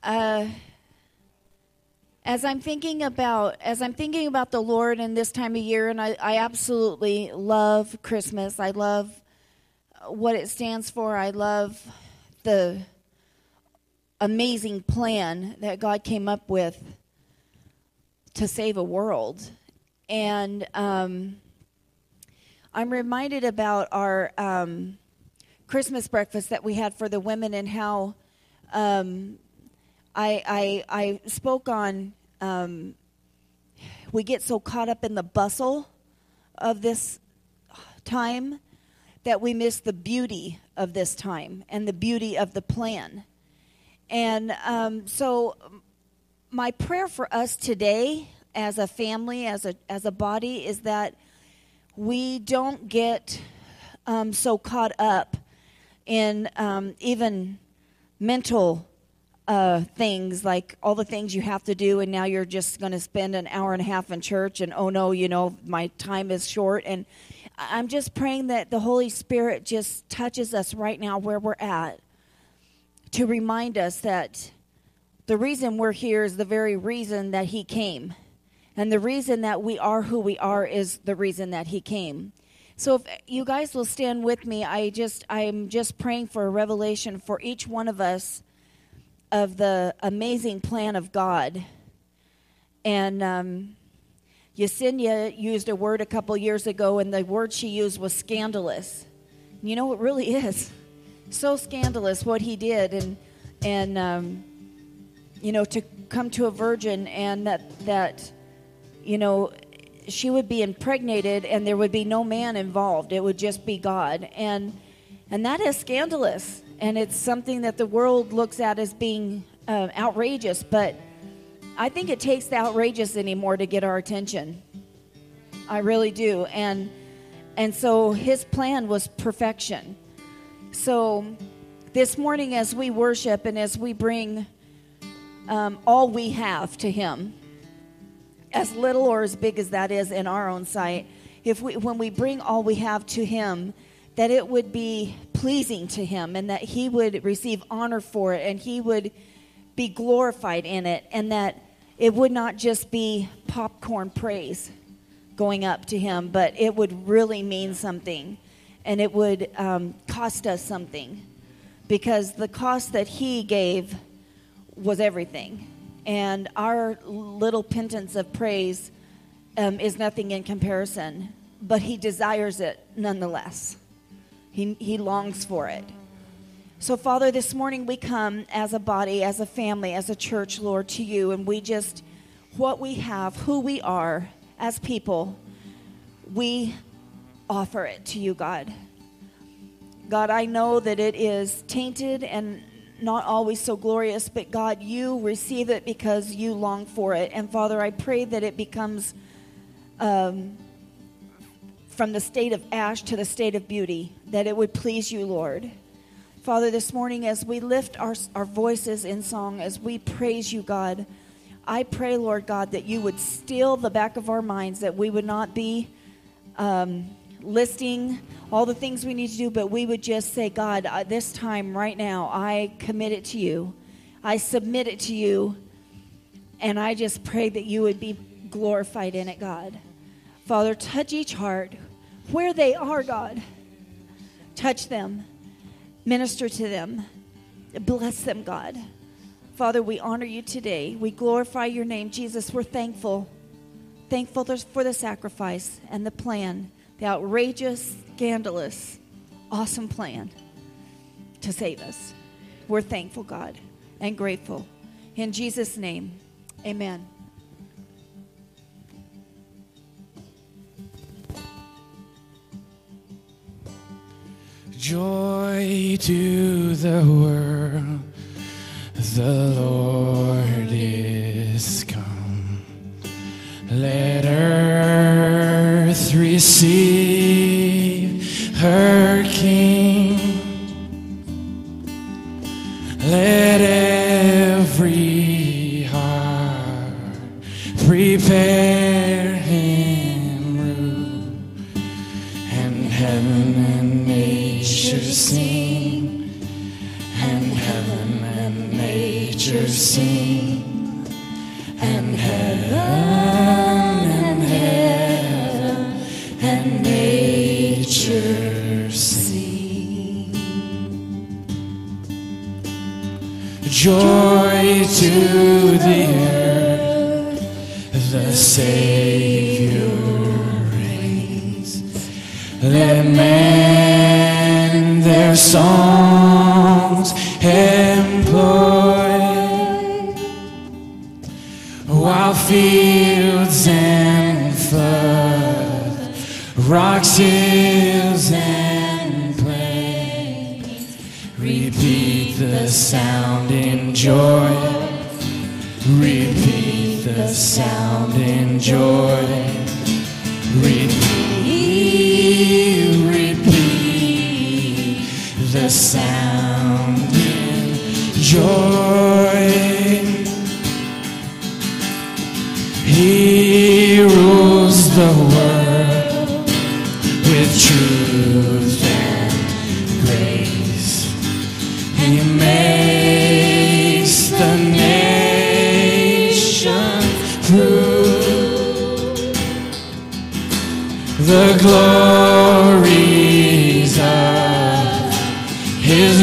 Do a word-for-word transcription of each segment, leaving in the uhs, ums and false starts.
Uh, as I'm thinking about as I'm thinking about the Lord in this time of year, and I, I absolutely love Christmas. I love what it stands for. I love the amazing plan that God came up with to save a world. And um, I'm reminded about our um, Christmas breakfast that we had for the women, and how um, I, I, I spoke on um, we get so caught up in the bustle of this time that we miss the beauty of this time and the beauty of the plan. And um, so my prayer for us today as a family, as a as a body, is that we don't get um, so caught up in um, even mental uh, things, like all the things you have to do, and now you're just going to spend an hour and a half in church, and oh no, you know, my time is short. And I'm just praying that the Holy Spirit just touches us right now where we're at, to remind us that the reason we're here is the very reason that he came. And the reason that we are who we are is the reason that he came. So if you guys will stand with me, I just, I'm just praying for a revelation for each one of us of the amazing plan of God. And um, Yesenia used a word a couple years ago, and the word she used was scandalous. You know, it really is so scandalous what he did, and and um, you know, to come to a virgin, and that that you know, she would be impregnated, and there would be no man involved. It would just be God, and and that is scandalous, and it's something that the world looks at as being uh, outrageous. But I think it takes the outrageous anymore to get our attention. I really do, and and so his plan was perfection. So this morning, as we worship and as we bring um, all we have to him, as little or as big as that is in our own sight, if we when we bring all we have to him, that it would be pleasing to him, and that he would receive honor for it, and he would be glorified in it, and that it would not just be popcorn praise going up to him, but it would really mean something, and it would um, cost us something, because the cost that he gave was everything. And our little pittance of praise um, is nothing in comparison, but he desires it nonetheless. He, he longs for it. So, Father, this morning we come as a body, as a family, as a church, Lord, to you, and we just, what we have, who we are as people, we offer it to you, God. God, I know that it is tainted and not always so glorious, but God, you receive it because you long for it. And Father, I pray that it becomes um, from the state of ash to the state of beauty, that it would please you, Lord. Father, this morning as we lift our, our voices in song, as we praise you, God, I pray, Lord God, that you would still the back of our minds, that we would not be um, listing all the things we need to do, but we would just say, God, uh, this time right now, I commit it to you. I submit it to you, and I just pray that you would be glorified in it, God. Father, touch each heart where they are, God. Touch them. Minister to them. Bless them, God. Father, we honor you today. We glorify your name. Jesus, we're thankful. Thankful for the sacrifice and the plan, the outrageous, scandalous, awesome plan to save us. We're thankful, God, and grateful. In Jesus' name, amen. Joy to the world, the Lord is come. Let earth receive her King. Let every heart prepare him room, and heaven and nature sing, and heaven and nature nature sing, and heaven and heaven and nature sing. Joy to the earth, the Savior reigns. Let men their songs employ, while fields and floods, rocks, hills, and plains repeat the sound in joy. Repeat the sound in joy. Repeat, repeat the sound in joy. He rules the world with truth and grace. He makes the nation prove the glories of His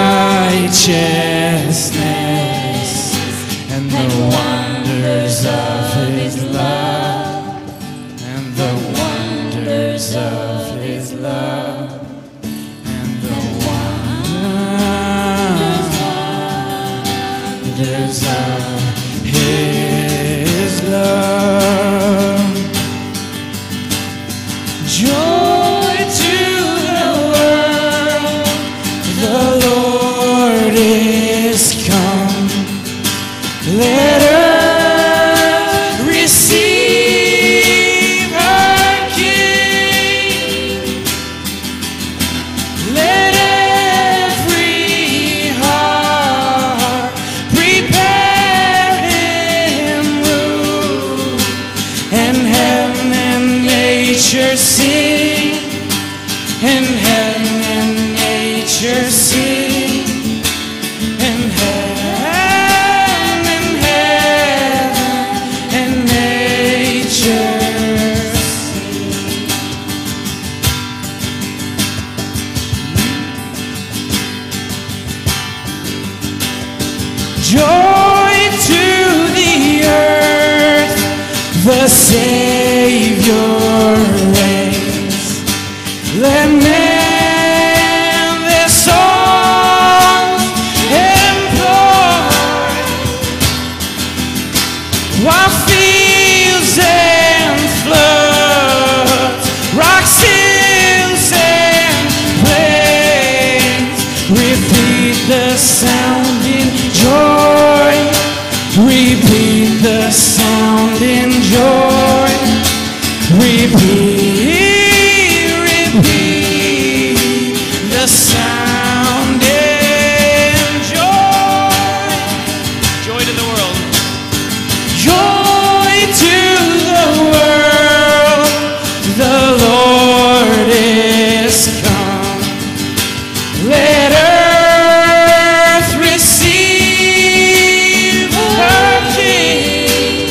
righteousness and the wonders of His love, and the wonders of His love, and the wonders of His love. Joy to the world, the Lord is come. Let earth receive her King. Let every heart prepare Him room, and heaven and nature sing, and heaven and nature sing, and heaven and heaven and nature sing. Joy to the earth, the Savior reigns. Let men their songs employ, while fields and floods, rocks, hills, and plains repeat the sound in joy. Repeat the sound in joy. Repeat, repeat the sound in joy. Joy to the world. Joy to the world. The Lord is come. Let earth receive her King.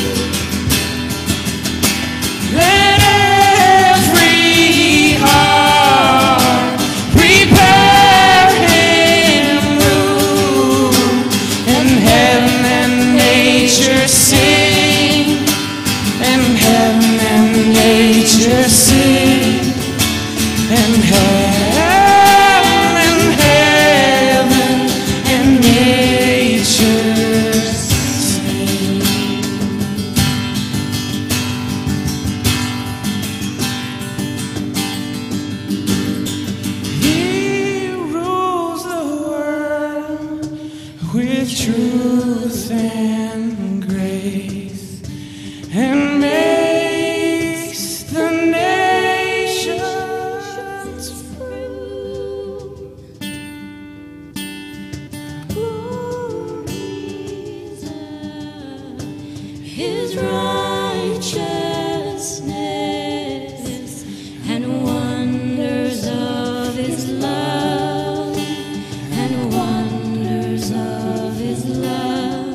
Let every heart prepare Him room, and heaven and nature sing, and heaven and nature sing, and heaven and heaven and nature sing. He rules the world with truth and grace, and makes the nations free. Glories of His righteousness and wonders of His love, and wonders of His love,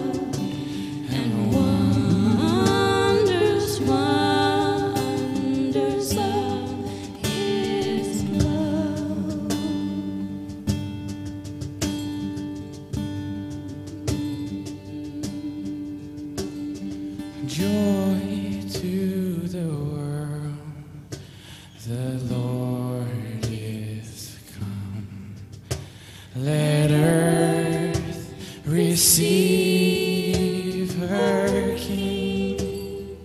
joy to the world. The Lord is come. Let earth receive her King.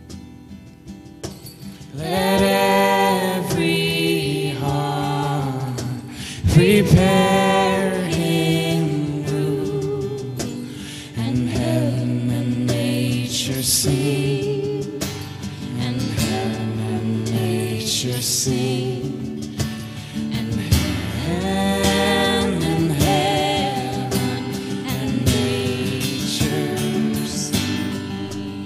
Let every heart prepare him room, and heaven and nature sing, and heaven and nature sing, and heaven and heaven and nature sing.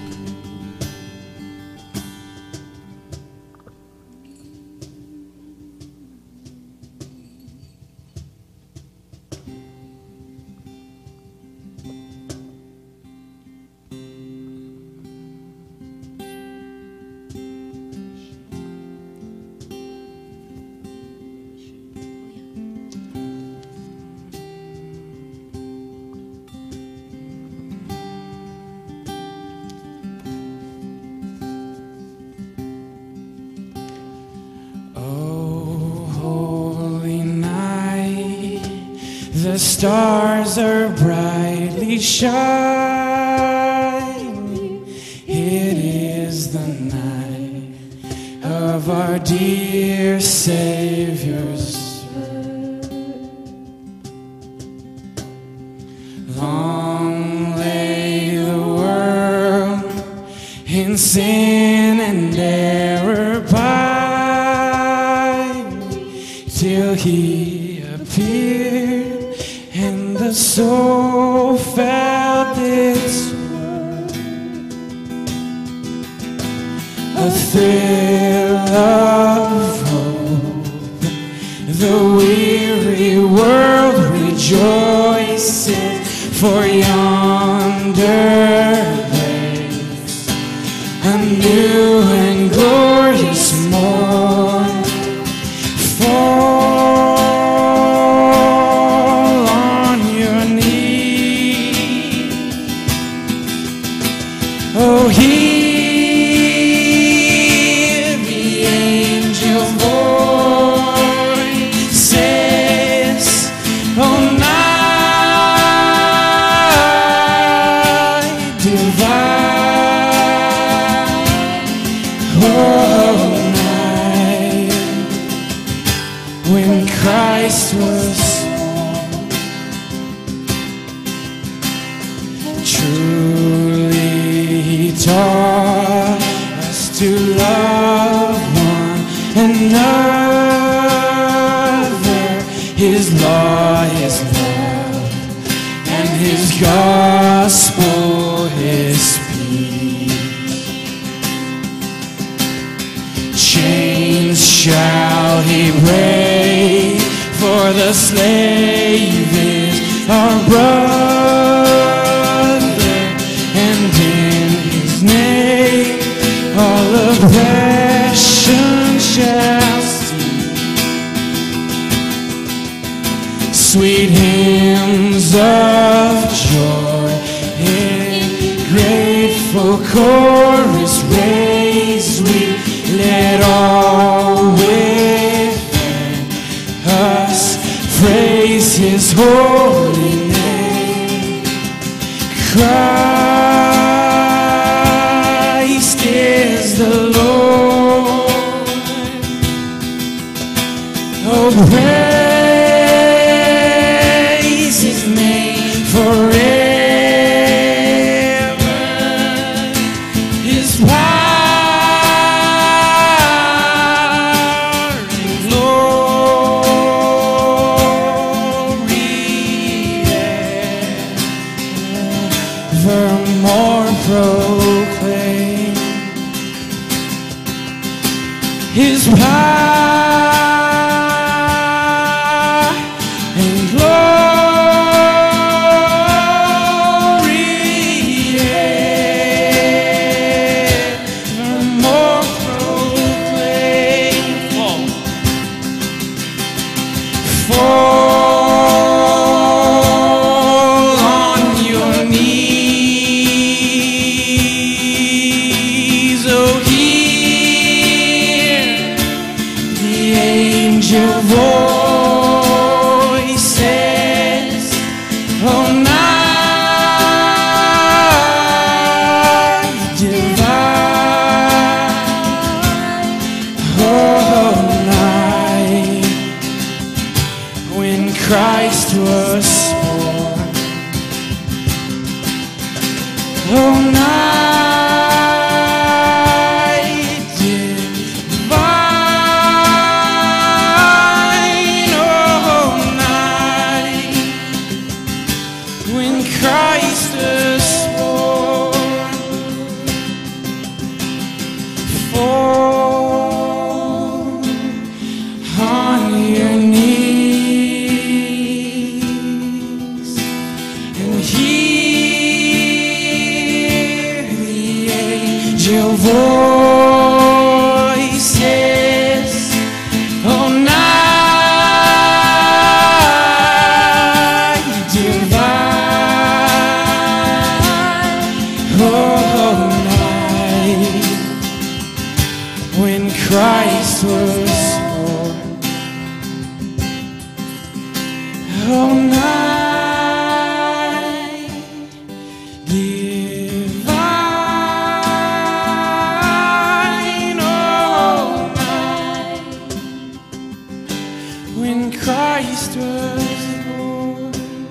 Oh, holy night, the stars are brightly shining. It is the night of our dear Savior's birth. Long lay the world in sin and error pining, till he appeared and the soul felt its worth. A thrill of hope, the weary world rejoices, for yonder breaks a new and glorious morn. Fall on your knees. Oh, hear the angel voices. Oh, night divine. Oh, night when Christ was truly, he taught us to love one another. His law, his love, and his gospel, his peace. Chains shall he break, for the slave is our brother, and in his name all oppression shall cease. Sweet hymns of joy in grateful chorus raise we, let all within us praise his holy name. Christ is the Lord. Oh, praise his name forever. His power and glory evermore proclaim. His power and glory evermore proclaim. Fall on your knees. voices, oh night divine, oh night when Christ was born, oh night divine, oh night when Christ was born.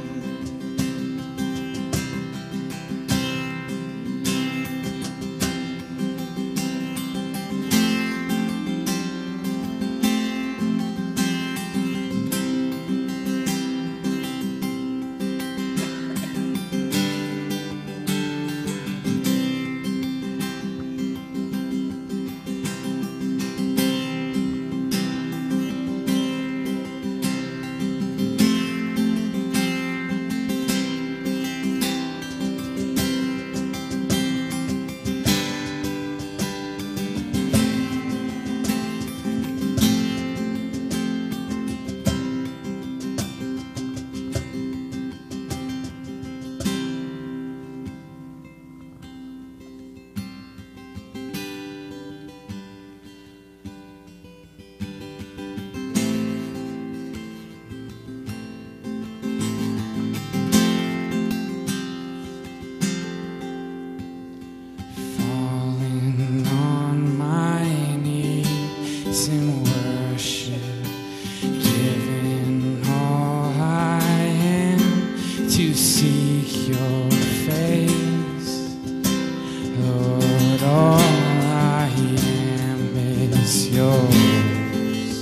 Falling on my knees in worship, giving all I am to seek your face. Lord, all I am is yours.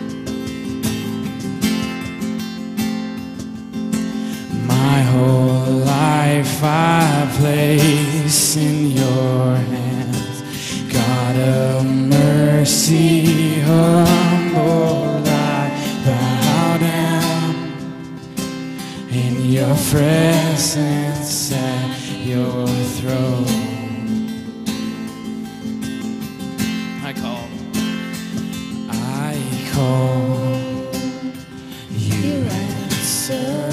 My whole life I place in your hands. God of mercy, humble I bow down in your presence at your throne. I call, I call, you answer.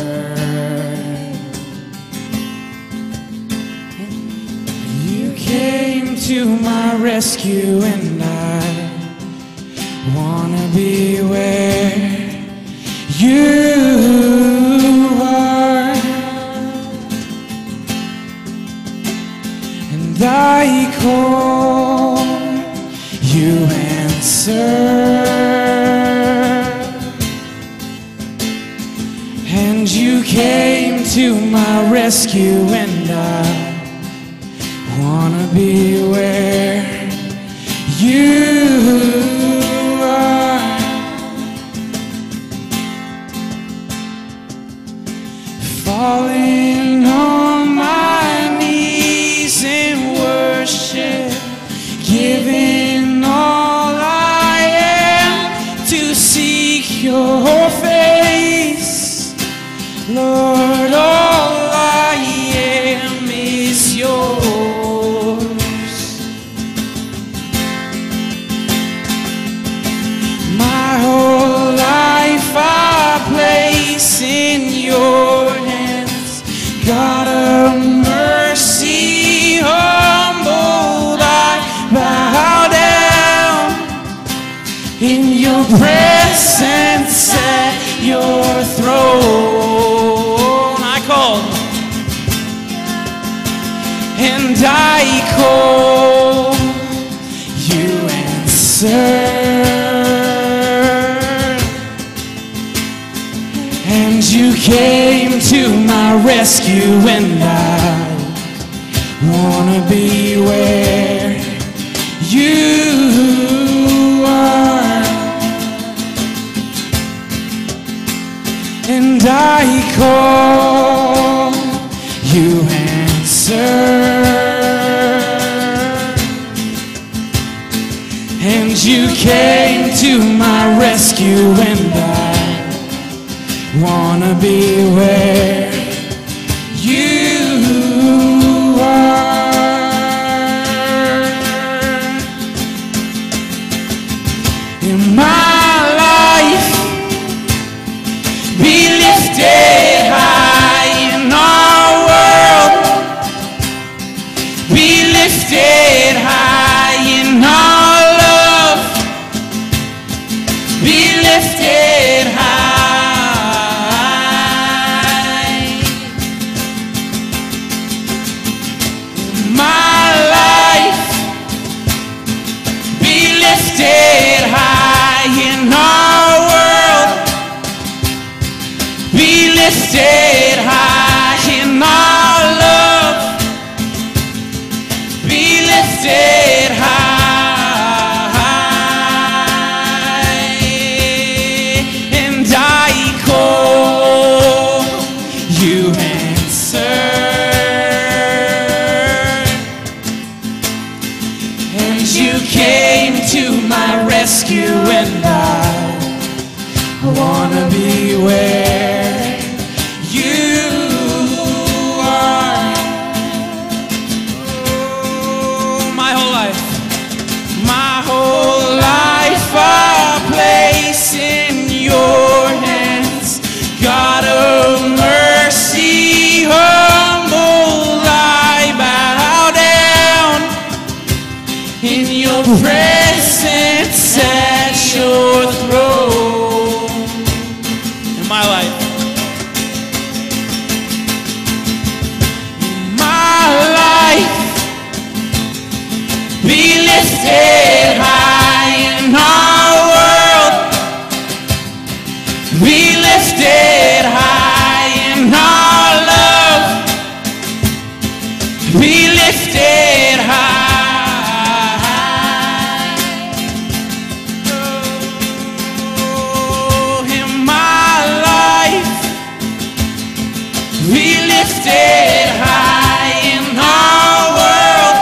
You came to my rescue, and I wanna be where you are. And I call, you answer. And you came to my rescue, and I wanna be where you are. Falling on my knees in worship, giving all I am to seek your face. Lord, all I am is yours. My whole life I place in your hands. God of mercy, humbled I bow down in your presence at your throne. I call, and I call, you answer. And you came to my rescue, and I wanna be where you are. And I call, you answer. And you came to my rescue, and I wanna be where you are. lifted high in our love. Be lifted high. And I call, you answer. And you came to my rescue, and I I wanna be where you are. Oh, my whole life, my whole life I place in your hands. God of mercy, humble, I bow down in your presence at your throne. My life, my life, be lifted high in our world. Be lifted high in our love. Be lifted high. Be lifted high in our world.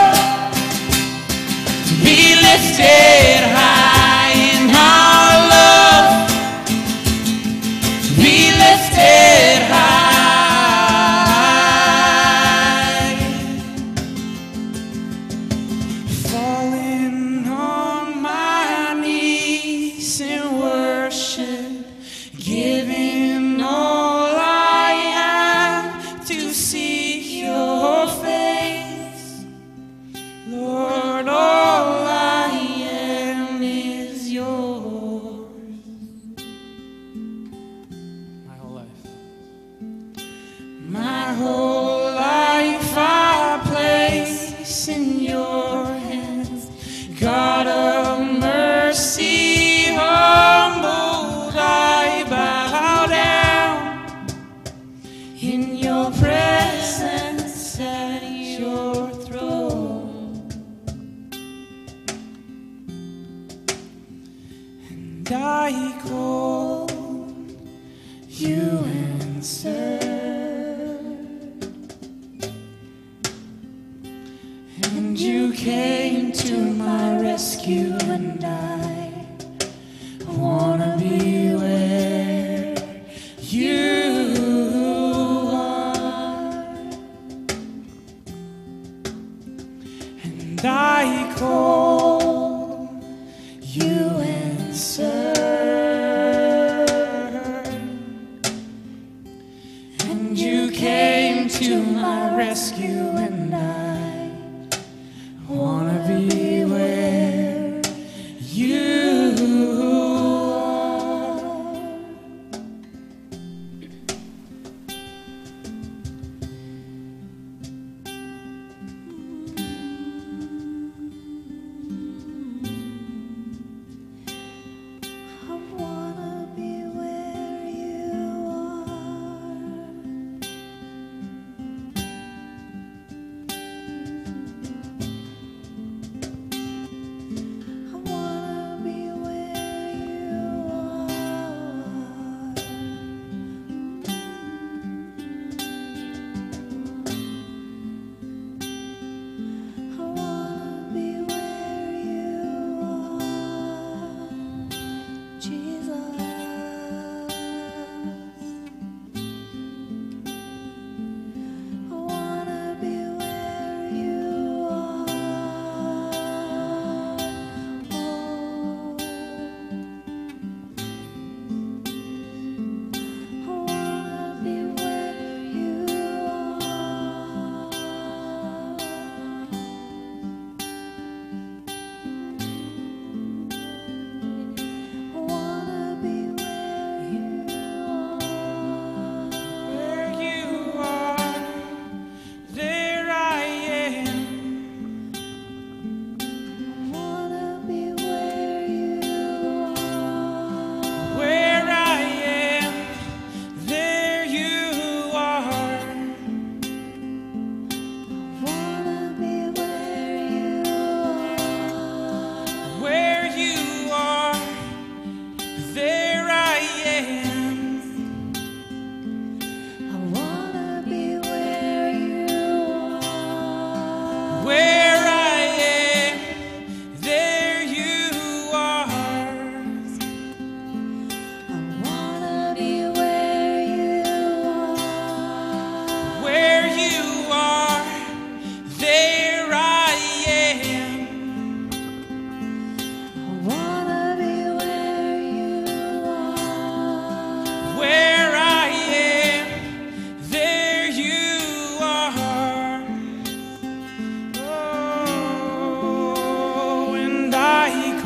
Be lifted high in our love. Be lifted high. Falling on my knees in worship, giving all I to seek your face. Lord, all I am is yours. My whole life, my whole life I place in your hands. God of mercy, humbled, I bow down in your presence at your throne. And I call, you answer. And you came to my rescue, and I wanna be where you and I call, you answer. And you came to my rescue, and I wanna be where you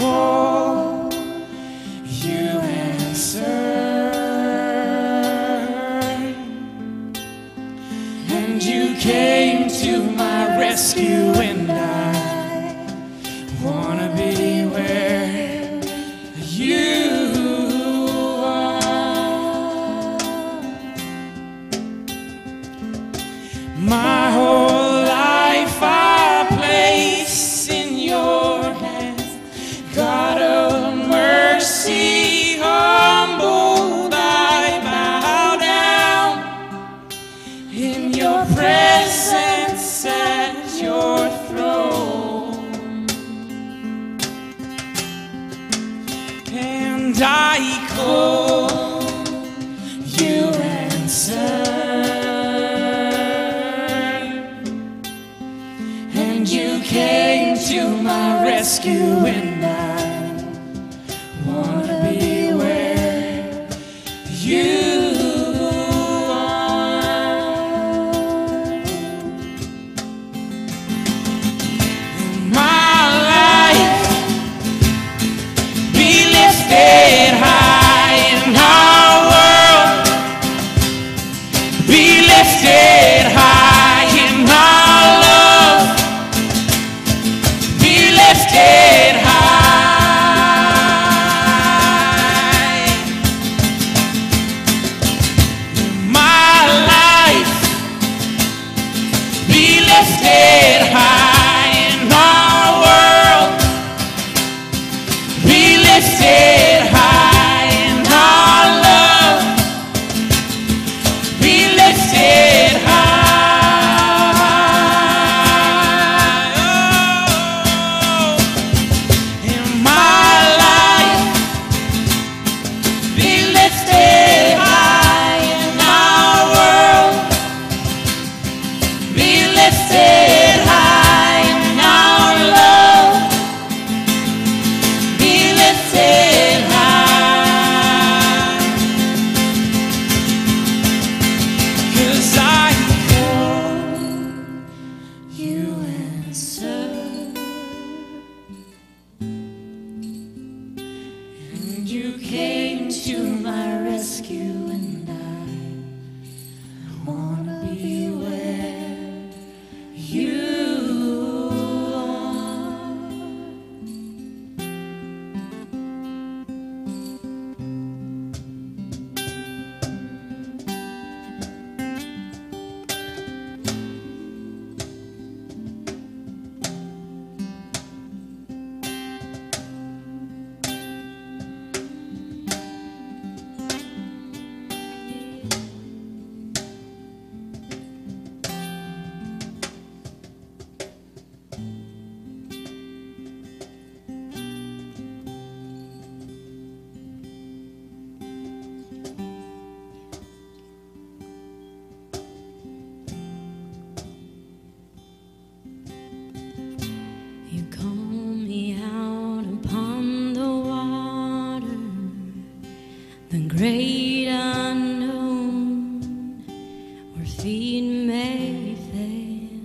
call, you answered, and you came to my rescue, and I wanna be where you are. My whole life I place in your hands, God of mercy, humbled I bow down in your presence at your throne, and I call, you answer, and you came to my rescue, and I wanna be where you are. My life be lifted high, in our world be lifted high, in our love be lifted high. My life be lifted high, in our world be lifted high, in our love be lifted high. Oh, in my life be lifted high, in our world be lifted high, in our love be lifted high. 'Cause I call, you answer, and you came to my rescue, and I wanna be where you are. You call me out upon the water, the great unknown, where feet may fail,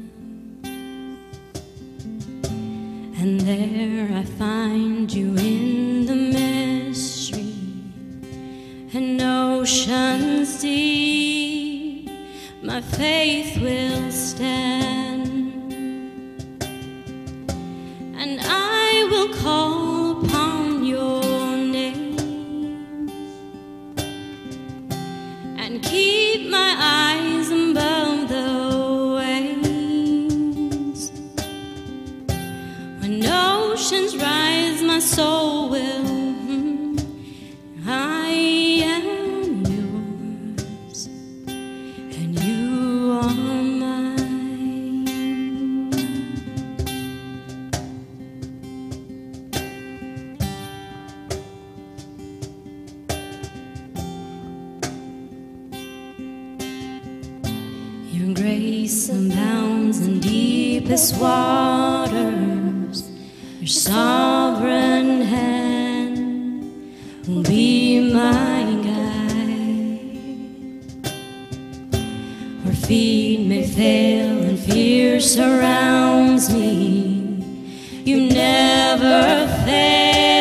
and there I find you in the mystery, and oceans deep, my faith will stand. And I will call upon your name, and keep my eyes above the waves. When oceans rise, my soul will, I am yours, and you are mine. Your grace abounds in deepest waters. Your sovereign hand will be my guide. Where feet may fail and fear surrounds me, you never fail.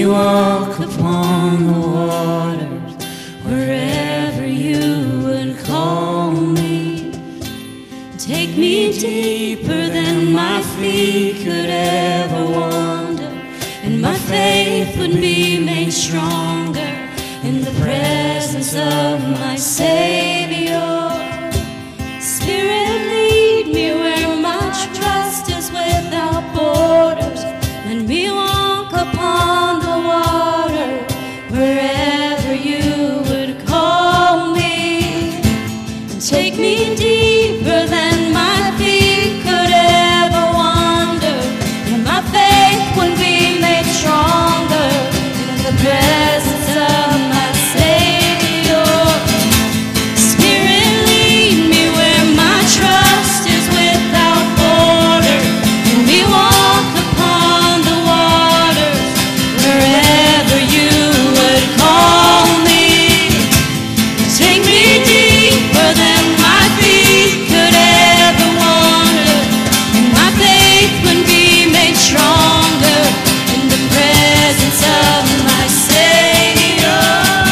me walk upon the waters, wherever you would call me. Take me deeper than my feet could ever wander, and my faith would be made stronger in the presence of my Savior. Spirit, lead me where my trust is without borders. Let me walk upon the water, wherever you would call me. Take me deeper than my feet could ever wander, and my faith would be made stronger in the presence of my Savior. Spirit, lead me where my trust is without border. Let me walk upon the waters, wherever you would call me. Take me deeper than my feet could ever wander, and my faith would be made stronger in the presence of my Savior.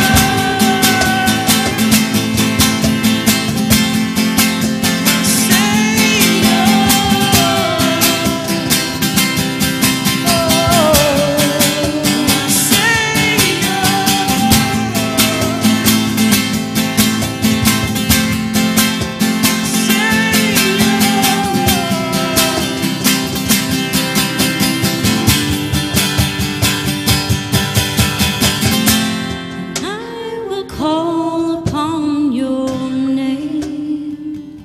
I will call upon your name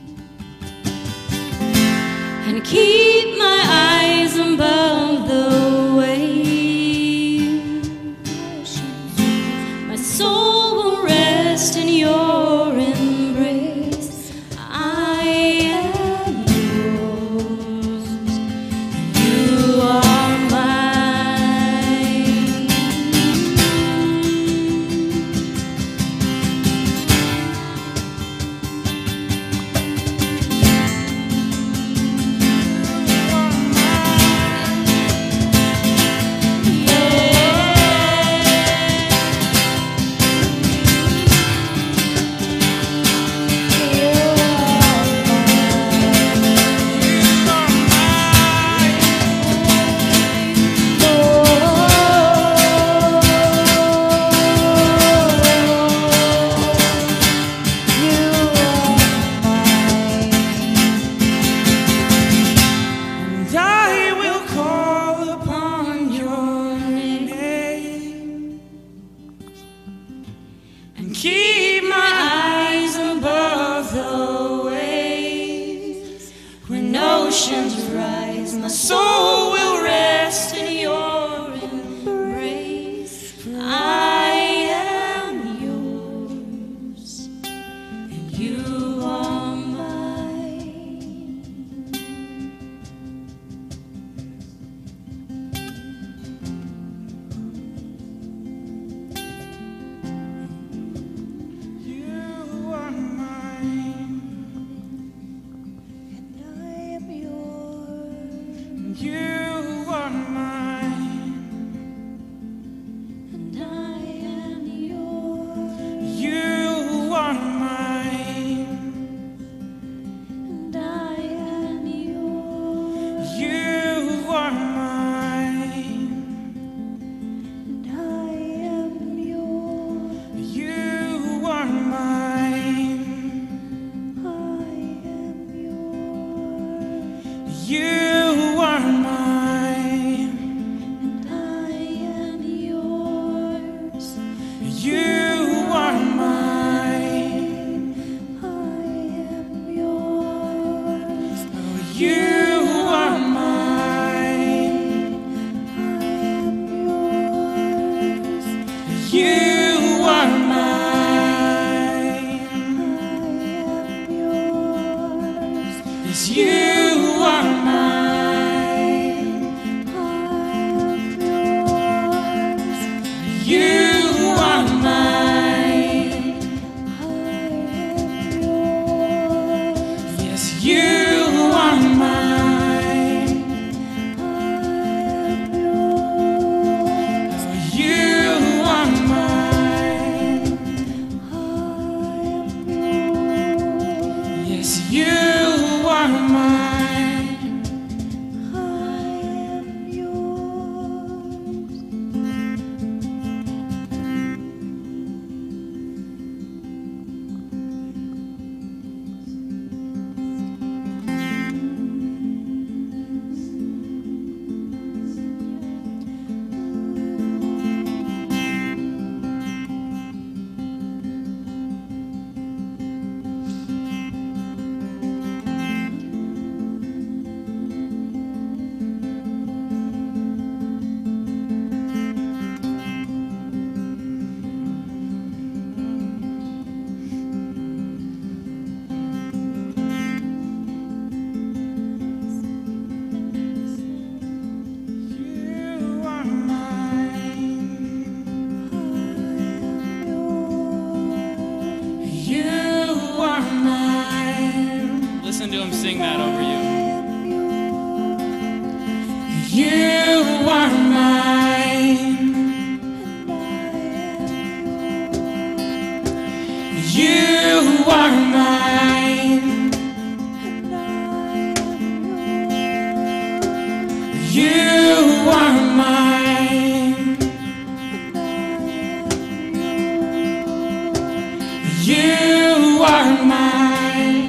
and keep my eyes above the waves. My soul will rest in your embrace. I am yours, you are mine. And I will call upon your name and keep my eyes above the waves. When oceans rise, my soul will rest in your embrace. For I am yours, and you are mine. You are mine, And I am yours. you are mine, And I am yours. you are mine, And I am yours. you are mine, And I am yours. you are mine, I am yours. you are mine, And I am yours. you are mine, I am yours. you are mine, I am yours. you are mine. I am yours. Yes, you are mine. You are mine. Yes, you are mine. 'cause you are mine. Listen to him sing that over you. You are mine. You are mine. You are mine. You are mine.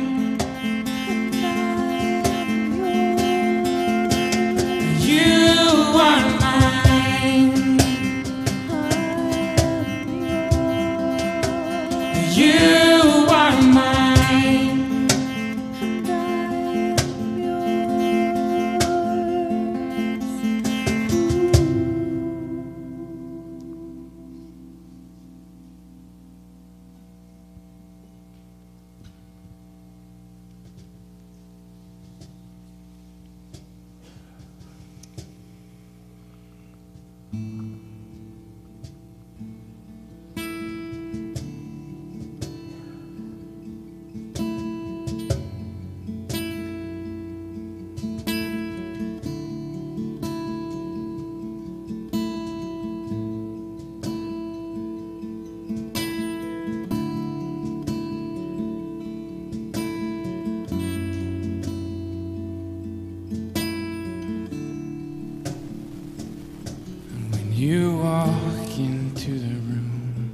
You walk into the room,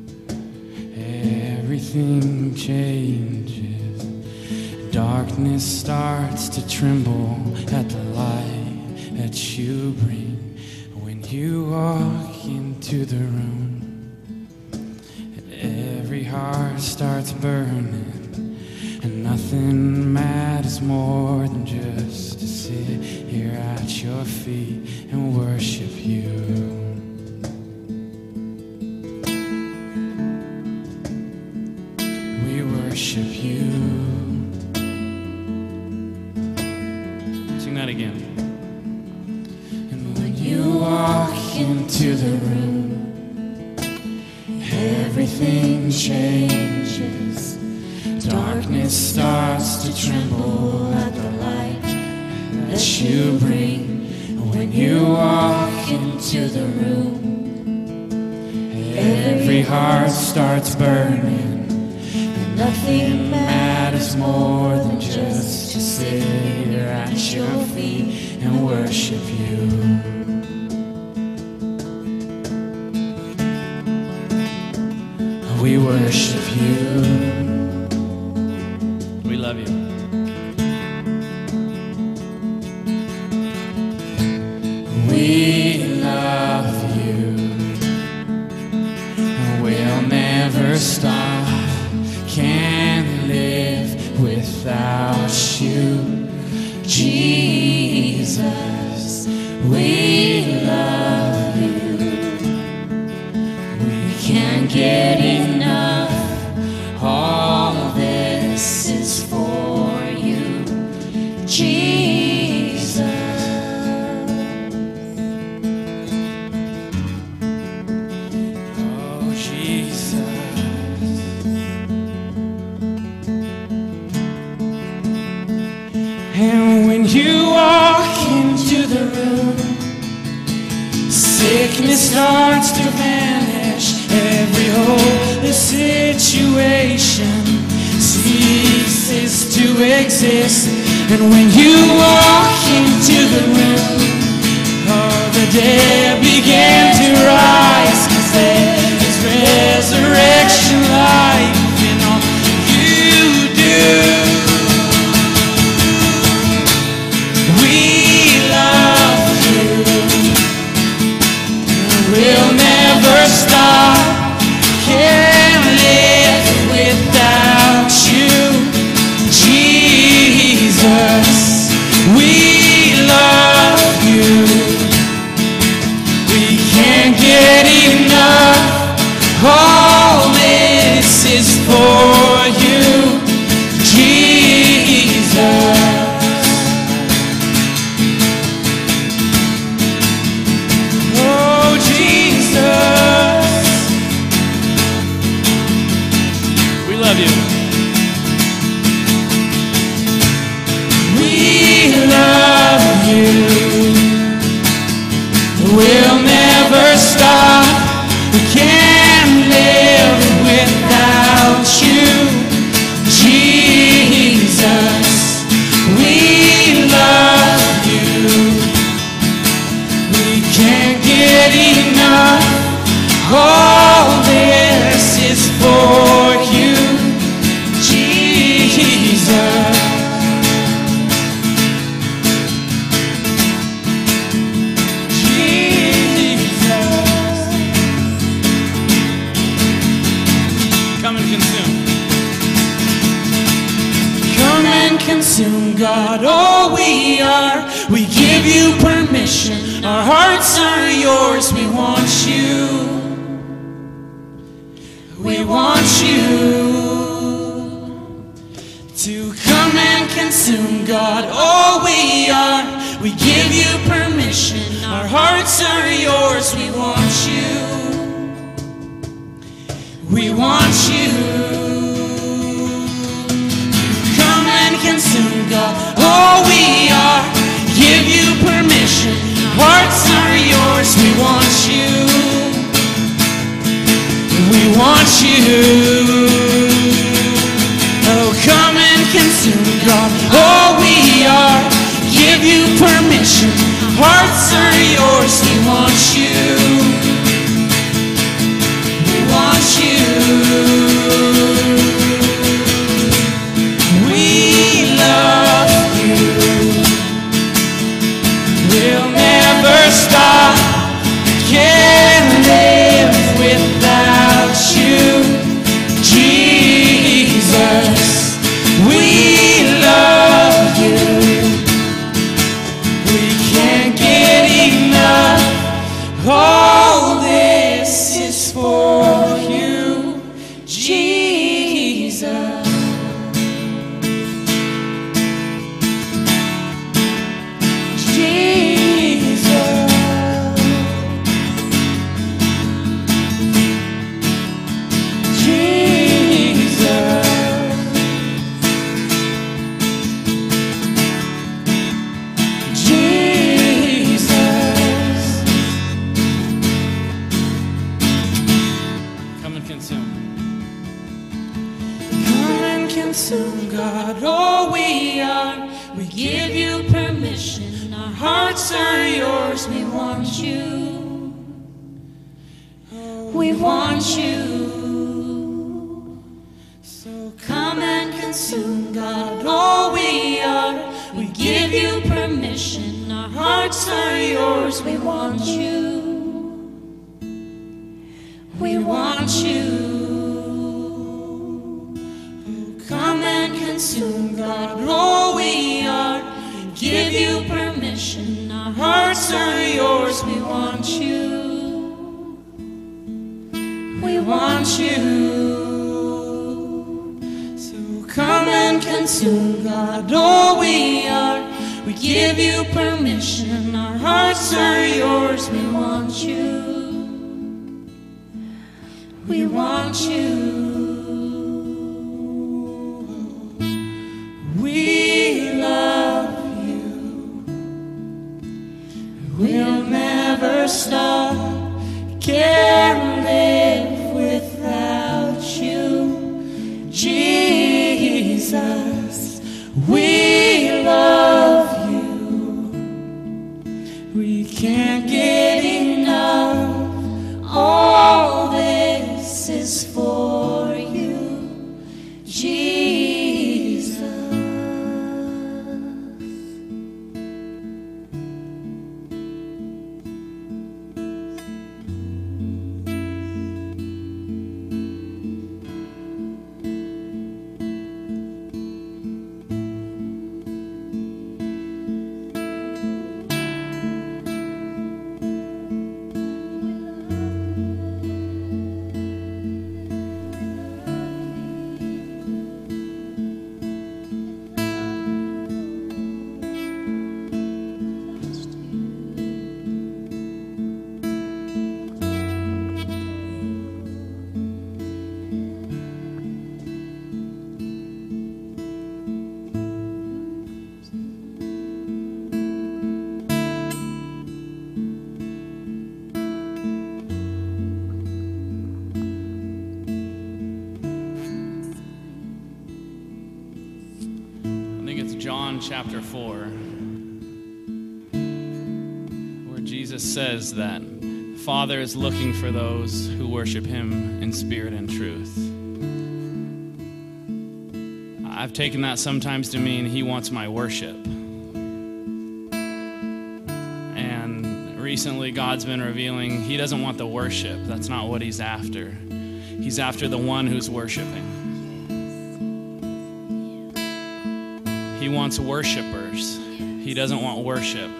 everything changes. Darkness starts to tremble at the light that you bring. When you walk into the room, every heart starts burning, and nothing matters more than just to sit here at your feet and worship you. We worship you. Sing that again. And when you walk into the room, everything changes. Darkness starts to tremble at the light that you bring. When you walk into the room, every heart starts burning, and nothing matters more than just to sit here at your feet and worship you. We worship you. We love you. We love you. We'll never stop. Can't live without you, Jesus. We love you. We can't get enough. All of this is for you, Jesus. Oh, Jesus. And when you walk into the room, sickness starts to vanish. Every hopeless situation ceases to to exist. And when you walk into the room, oh, the dead began to rise, 'cause there is resurrection life in all you do. We love you. We'll never stop. Can't live without you, Jesus. We love you. We can't get enough. All this is for you, Jesus. Oh, Jesus. We love you. We love you. We'll never stop. We can't live without you, Jesus. We love you. We can't get enough. All this is for you, Jesus. Consume, God, all we are. We give you permission. Our hearts are yours. We want you. We want you to come and consume, God, all we are. We give you permission. Our hearts are yours. We want you. We want you. Consume, God, all we are. Give you permission. Hearts are yours. We want you. We want you. Oh, come and consume, God, all we are. Give you permission. Hearts are yours. We want you. We want you. Stop. Can't live without you, Jesus. We love you. We can't get enough. All this is for you, Jesus. Consume, God, all we are. We give you permission. Our hearts are yours. We want you. We want you. So come and consume, God, all we are. We give you permission. Our hearts are yours. We want you. We want you. Come and consume, God, all we are. Give you permission. Our hearts are yours. We want you. We want you. So come and consume, God, all we are. We give you permission. Our hearts are yours. We want you. We want you. We love you. We'll never stop. Can't live without you, Jesus. We love you. We can't get enough. All this is for you, Jesus. John chapter four, where Jesus says that the Father is looking for those who worship him in spirit and truth. I've taken that sometimes to mean he wants my worship. And recently God's been revealing he doesn't want the worship. That's not what he's after. He's after the one who's worshiping. He wants worshipers. He doesn't want worship.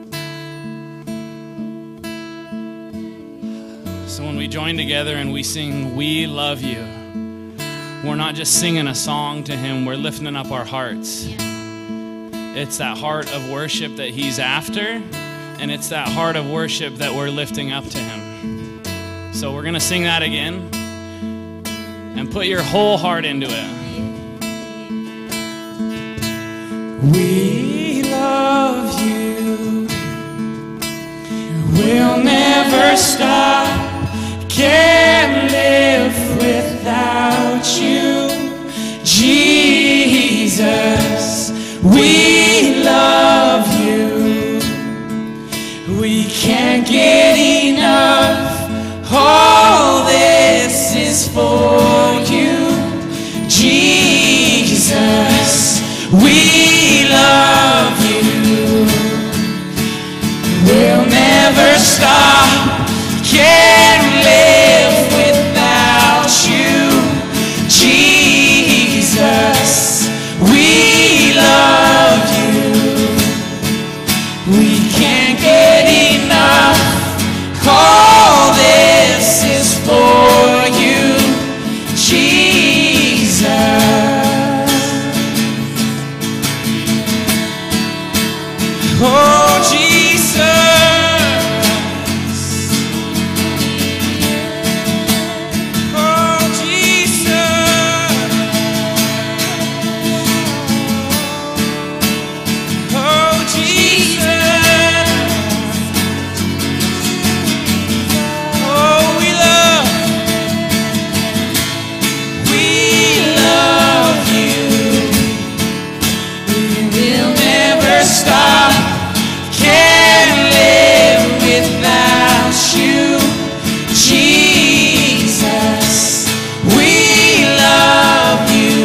So when we join together and we sing, "We love you," we're not just singing a song to him, we're lifting up our hearts. It's that heart of worship that he's after, and it's that heart of worship that we're lifting up to him. So we're going to sing that again, and put your whole heart into it. We love you. We'll never stop. Can't live without you, Jesus. We love you. We can't get enough. All this is for you, Jesus. We love you. We'll never stop. Can't live without you, Jesus. We love you. We can't get enough. All this is for you, Jesus. Oh, Jesus. Oh, Jesus. Oh, Jesus. Oh, we love, we love you. We will never stop. Can't live without you, Jesus. We love you.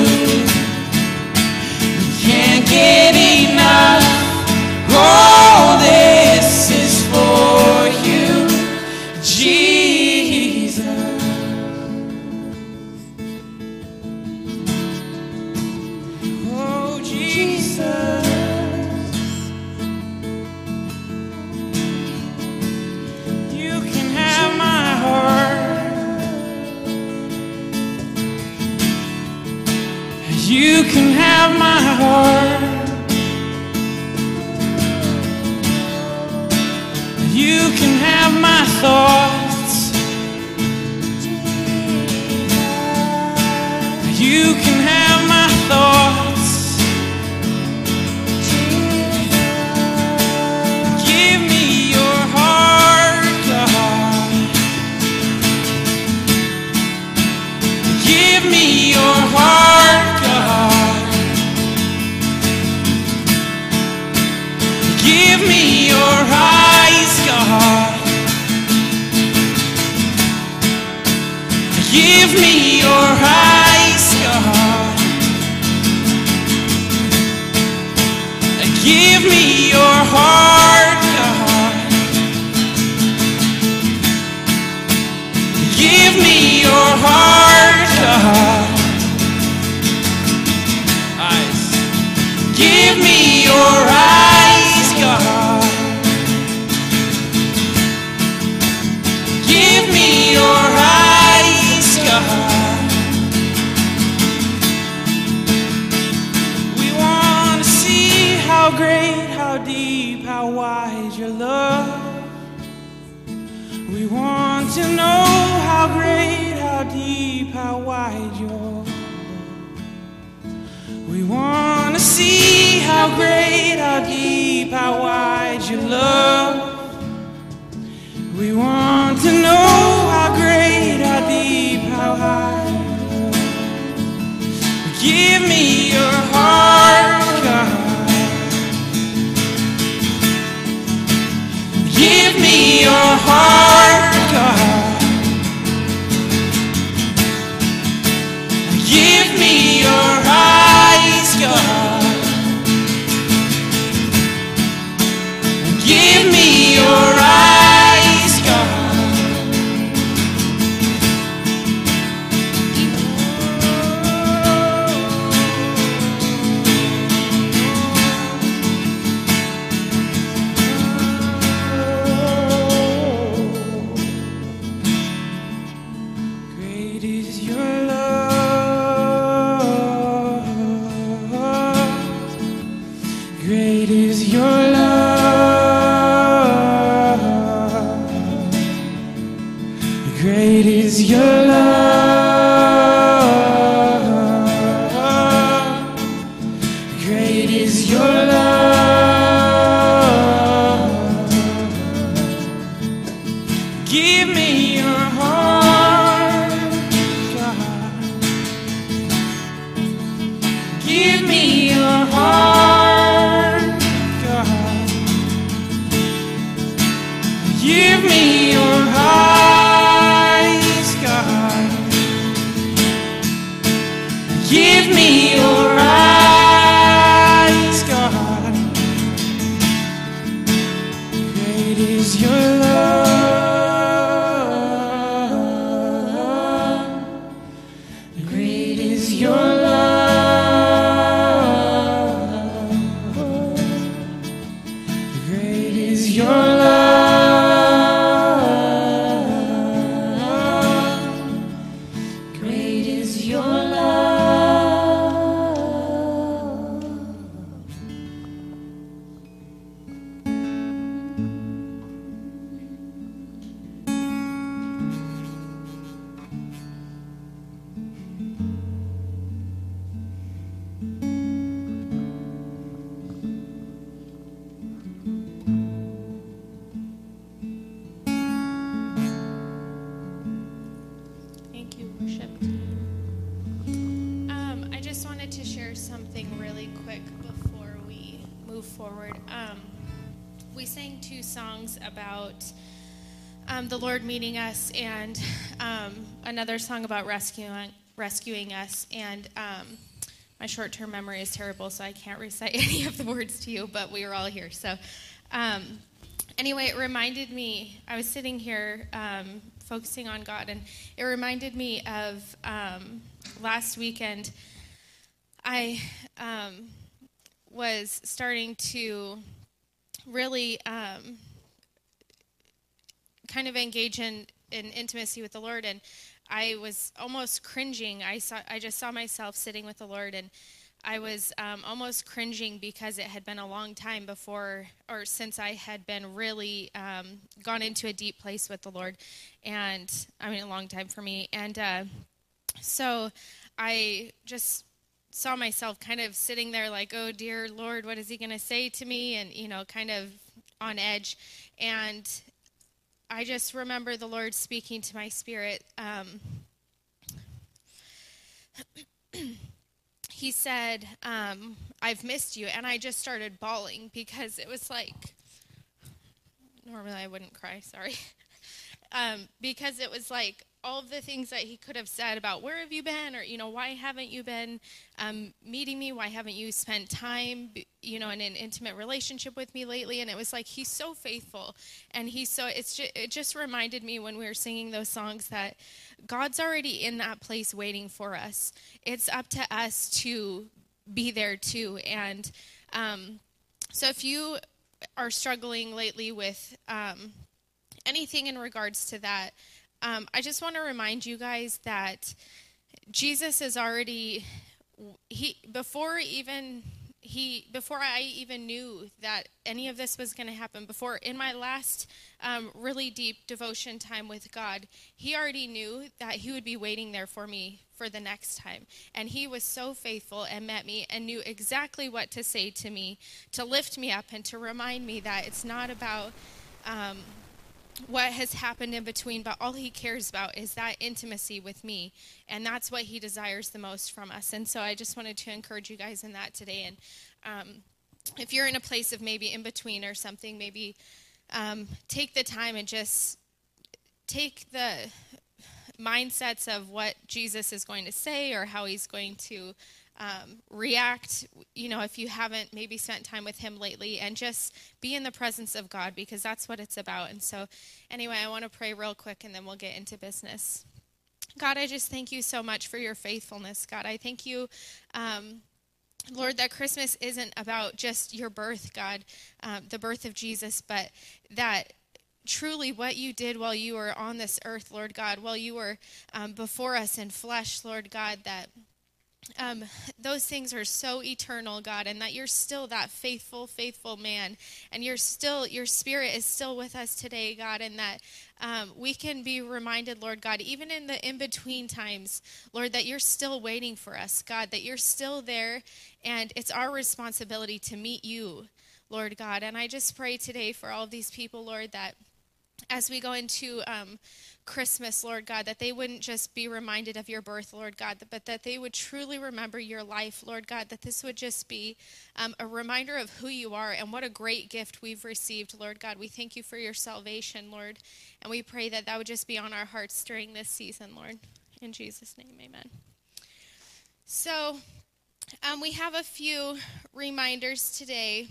We can't get enough. All this is for you, Jesus. Oh, Jesus. You can have my heart. You can have my heart. You can have my thoughts. You can have my thoughts. Give me your heart, God. Give me your heart, God. Give me your heart, God. Give me your heart, God. Eyes. Give me your eyes, God. Give me your eyes, God. We want to see how great, how deep, how wide your love. We want to know how great, how deep, how wide your love. We want to see how great, how deep, how wide your love. We want to know how great, how deep, how high. Give me your heart, God. Give me your heart, God. Give me your eyes, God. Give me your eyes, God. Great is your love. Great is your love. Great is your love. Great is your love. Give me your heart, God. Give me your heart, God. Give me your eyes, God. Give me your eyes, God. Great is your love. Great is your love. Great is your love. Great is your love. Thank you, worship team. Um, I just wanted to share something really quick before we move forward. Um, we sang two songs about um, the Lord meeting us, and um, another song about rescuing rescuing us. And um, my short-term memory is terrible, so I can't recite any of the words to you. But we were all here, so. Um, Anyway, it reminded me, I was sitting here um, focusing on God, and it reminded me of um, last weekend. I um, was starting to really um, kind of engage in, in intimacy with the Lord, and I was almost cringing. I saw, I just saw myself sitting with the Lord, and I was um, almost cringing because it had been a long time before or since I had been really um, gone into a deep place with the Lord. And I mean, a long time for me. And uh, so I just saw myself kind of sitting there like, oh, dear Lord, what is he going to say to me? And, you know, kind of on edge. And I just remember the Lord speaking to my spirit. Um, He said, um, I've missed you. And I just started bawling because it was like, normally I wouldn't cry, sorry. um, because it was like, all of the things that he could have said about where have you been, or, you know, why haven't you been um, meeting me? Why haven't you spent time, you know, in an intimate relationship with me lately? And it was like, he's so faithful. And he's so, it's just, it just reminded me when we were singing those songs that God's already in that place waiting for us. It's up to us to be there too. And um, so if you are struggling lately with um, anything in regards to that, Um, I just want to remind you guys that Jesus is already, he before even he before I even knew that any of this was going to happen, before in my last um, really deep devotion time with God, he already knew that he would be waiting there for me for the next time. And he was so faithful and met me and knew exactly what to say to me, to lift me up and to remind me that it's not about Um, what has happened in between, but all he cares about is that intimacy with me, and that's what he desires the most from us. And so I just wanted to encourage you guys in that today. And um, if you're in a place of maybe in between or something, maybe um, take the time and just take the mindsets of what Jesus is going to say or how he's going to Um, react, you know, if you haven't maybe spent time with him lately, and just be in the presence of God, because that's what it's about. And so anyway, I want to pray real quick and then we'll get into business. God, I just thank you so much for your faithfulness. God, I thank you, um, Lord, that Christmas isn't about just your birth, God, um, the birth of Jesus, but that truly what you did while you were on this earth, Lord God, while you were um, before us in flesh, Lord God, that Um, those things are so eternal, God, and that you're still that faithful, faithful man, and you're still, your spirit is still with us today, God, and that um, we can be reminded, Lord God, even in the in-between times, Lord, that you're still waiting for us, God, that you're still there, and it's our responsibility to meet you, Lord God. And I just pray today for all of these people, Lord, that as we go into um, Christmas, Lord God, that they wouldn't just be reminded of your birth, Lord God, but that they would truly remember your life, Lord God, that this would just be um, a reminder of who you are and what a great gift we've received, Lord God. We thank you for your salvation, Lord, and we pray that that would just be on our hearts during this season, Lord. In Jesus' name, amen. So um, we have a few reminders today.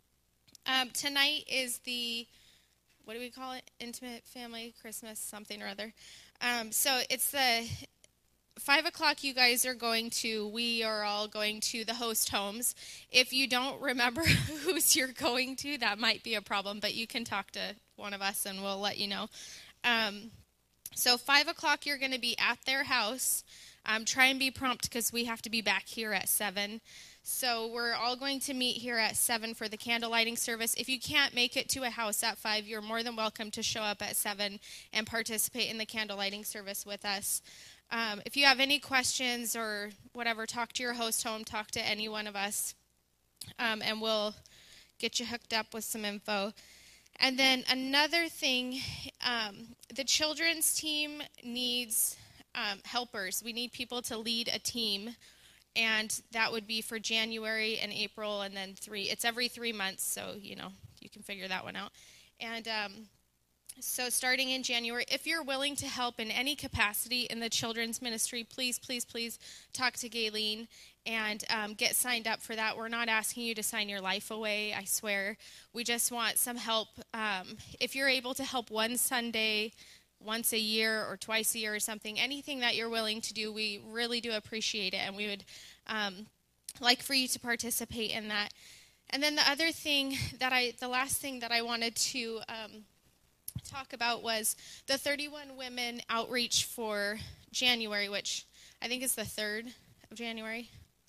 Um, tonight is the what do we call it? Intimate family Christmas something or other. Um, so it's the five o'clock you guys are going to, we are all going to the host homes. If you don't remember who's you're going to, that might be a problem, but you can talk to one of us and we'll let you know. Um, so five o'clock you're going to be at their house. Um, try and be prompt because we have to be back here at seven. So we're all going to meet here at seven for the candle lighting service. If you can't make it to a house at five, you're more than welcome to show up at seven and participate in the candle lighting service with us. Um, if you have any questions or whatever, talk to your host home, talk to any one of us, um, and we'll get you hooked up with some info. And then another thing, um, the children's team needs um, helpers. We need people to lead a team. And that would be for January and April, and then three. It's every three months, so, you know, you can figure that one out. And um, so starting in January, if you're willing to help in any capacity in the children's ministry, please, please, please talk to Gayleen and um, get signed up for that. We're not asking you to sign your life away, I swear. We just want some help. Um, if you're able to help one Sunday once a year or twice a year or something, anything that you're willing to do, we really do appreciate it, and we would um, like for you to participate in that. And then the other thing that I, the last thing that I wanted to um, talk about was the thirty-one Women Outreach for January, which I think is the third of January.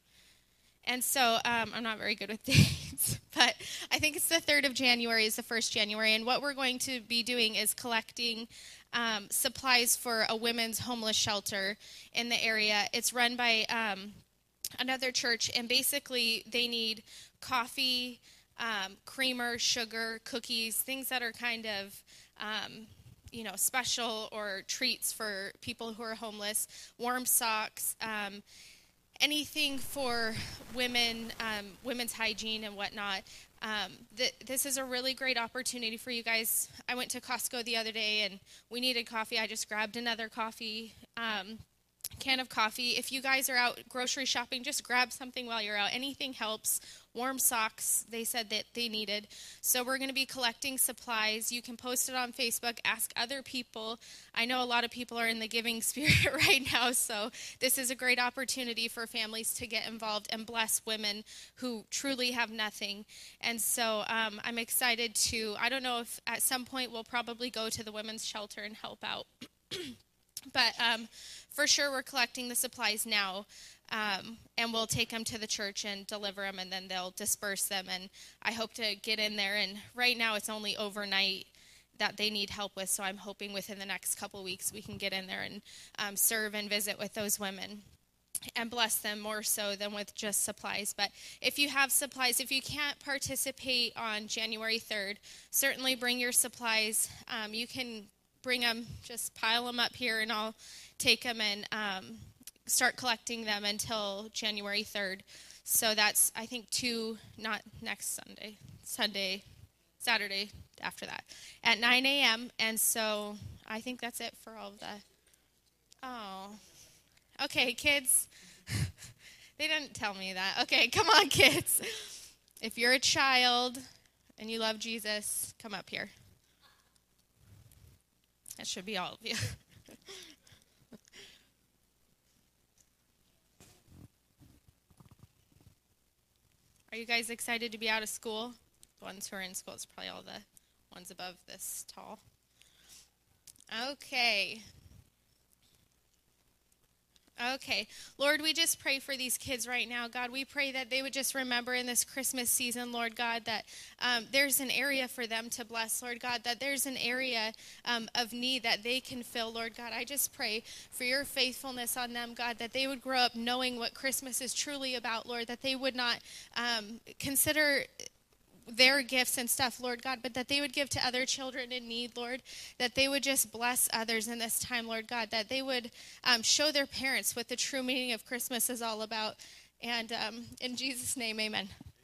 And so um, I'm not very good with dates, but I think it's the third of January is the first January. And what we're going to be doing is collecting um, supplies for a women's homeless shelter in the area. It's run by um, another church, and basically they need coffee, um, creamer, sugar, cookies, things that are kind of um, you know, special or treats for people who are homeless, warm socks, um anything for women, um, women's hygiene and whatnot. Um, th- this is a really great opportunity for you guys. I went to Costco the other day and we needed coffee. I just grabbed another coffee, um, can of coffee. If you guys are out grocery shopping, just grab something while you're out. Anything helps. Warm socks, they said that they needed. So we're going to be collecting supplies. You can post it on Facebook, ask other people. I know a lot of people are in the giving spirit right now, so this is a great opportunity for families to get involved and bless women who truly have nothing. And so um, I'm excited to, I don't know if at some point we'll probably go to the women's shelter and help out. But um, for sure we're collecting the supplies now. Um, and we'll take them to the church and deliver them, and then they'll disperse them. And I hope to get in there. And right now it's only overnight that they need help with, so I'm hoping within the next couple weeks we can get in there and um, serve and visit with those women and bless them more so than with just supplies. But if you have supplies, if you can't participate on January third, certainly bring your supplies. Um, you can bring them, just pile them up here, and I'll take them and um, start collecting them until January third. So that's, I think, two, not next Sunday, Sunday, Saturday after that, at nine a.m. And so I think that's it for all of the, oh, okay, kids. They didn't tell me that. Okay, come on, kids. If you're a child and you love Jesus, come up here. That should be all of you. Are you guys excited to be out of school? The ones who are in school, it's probably all the ones above this tall. Okay. Okay. Lord, we just pray for these kids right now. God, we pray that they would just remember in this Christmas season, Lord God, that um, there's an area for them to bless, Lord God, that there's an area um, of need that they can fill, Lord God. I just pray for your faithfulness on them, God, that they would grow up knowing what Christmas is truly about, Lord, that they would not um, consider their gifts and stuff, Lord God, but that they would give to other children in need, Lord, that they would just bless others in this time, Lord God, that they would um, show their parents what the true meaning of Christmas is all about. And um, in Jesus' name, amen.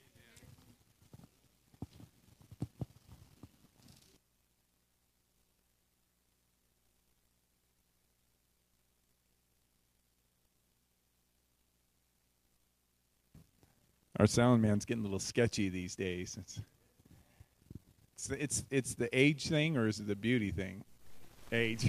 Our sound man's getting a little sketchy these days. It's it's the, it's, it's the age thing, or is it the beauty thing? Age.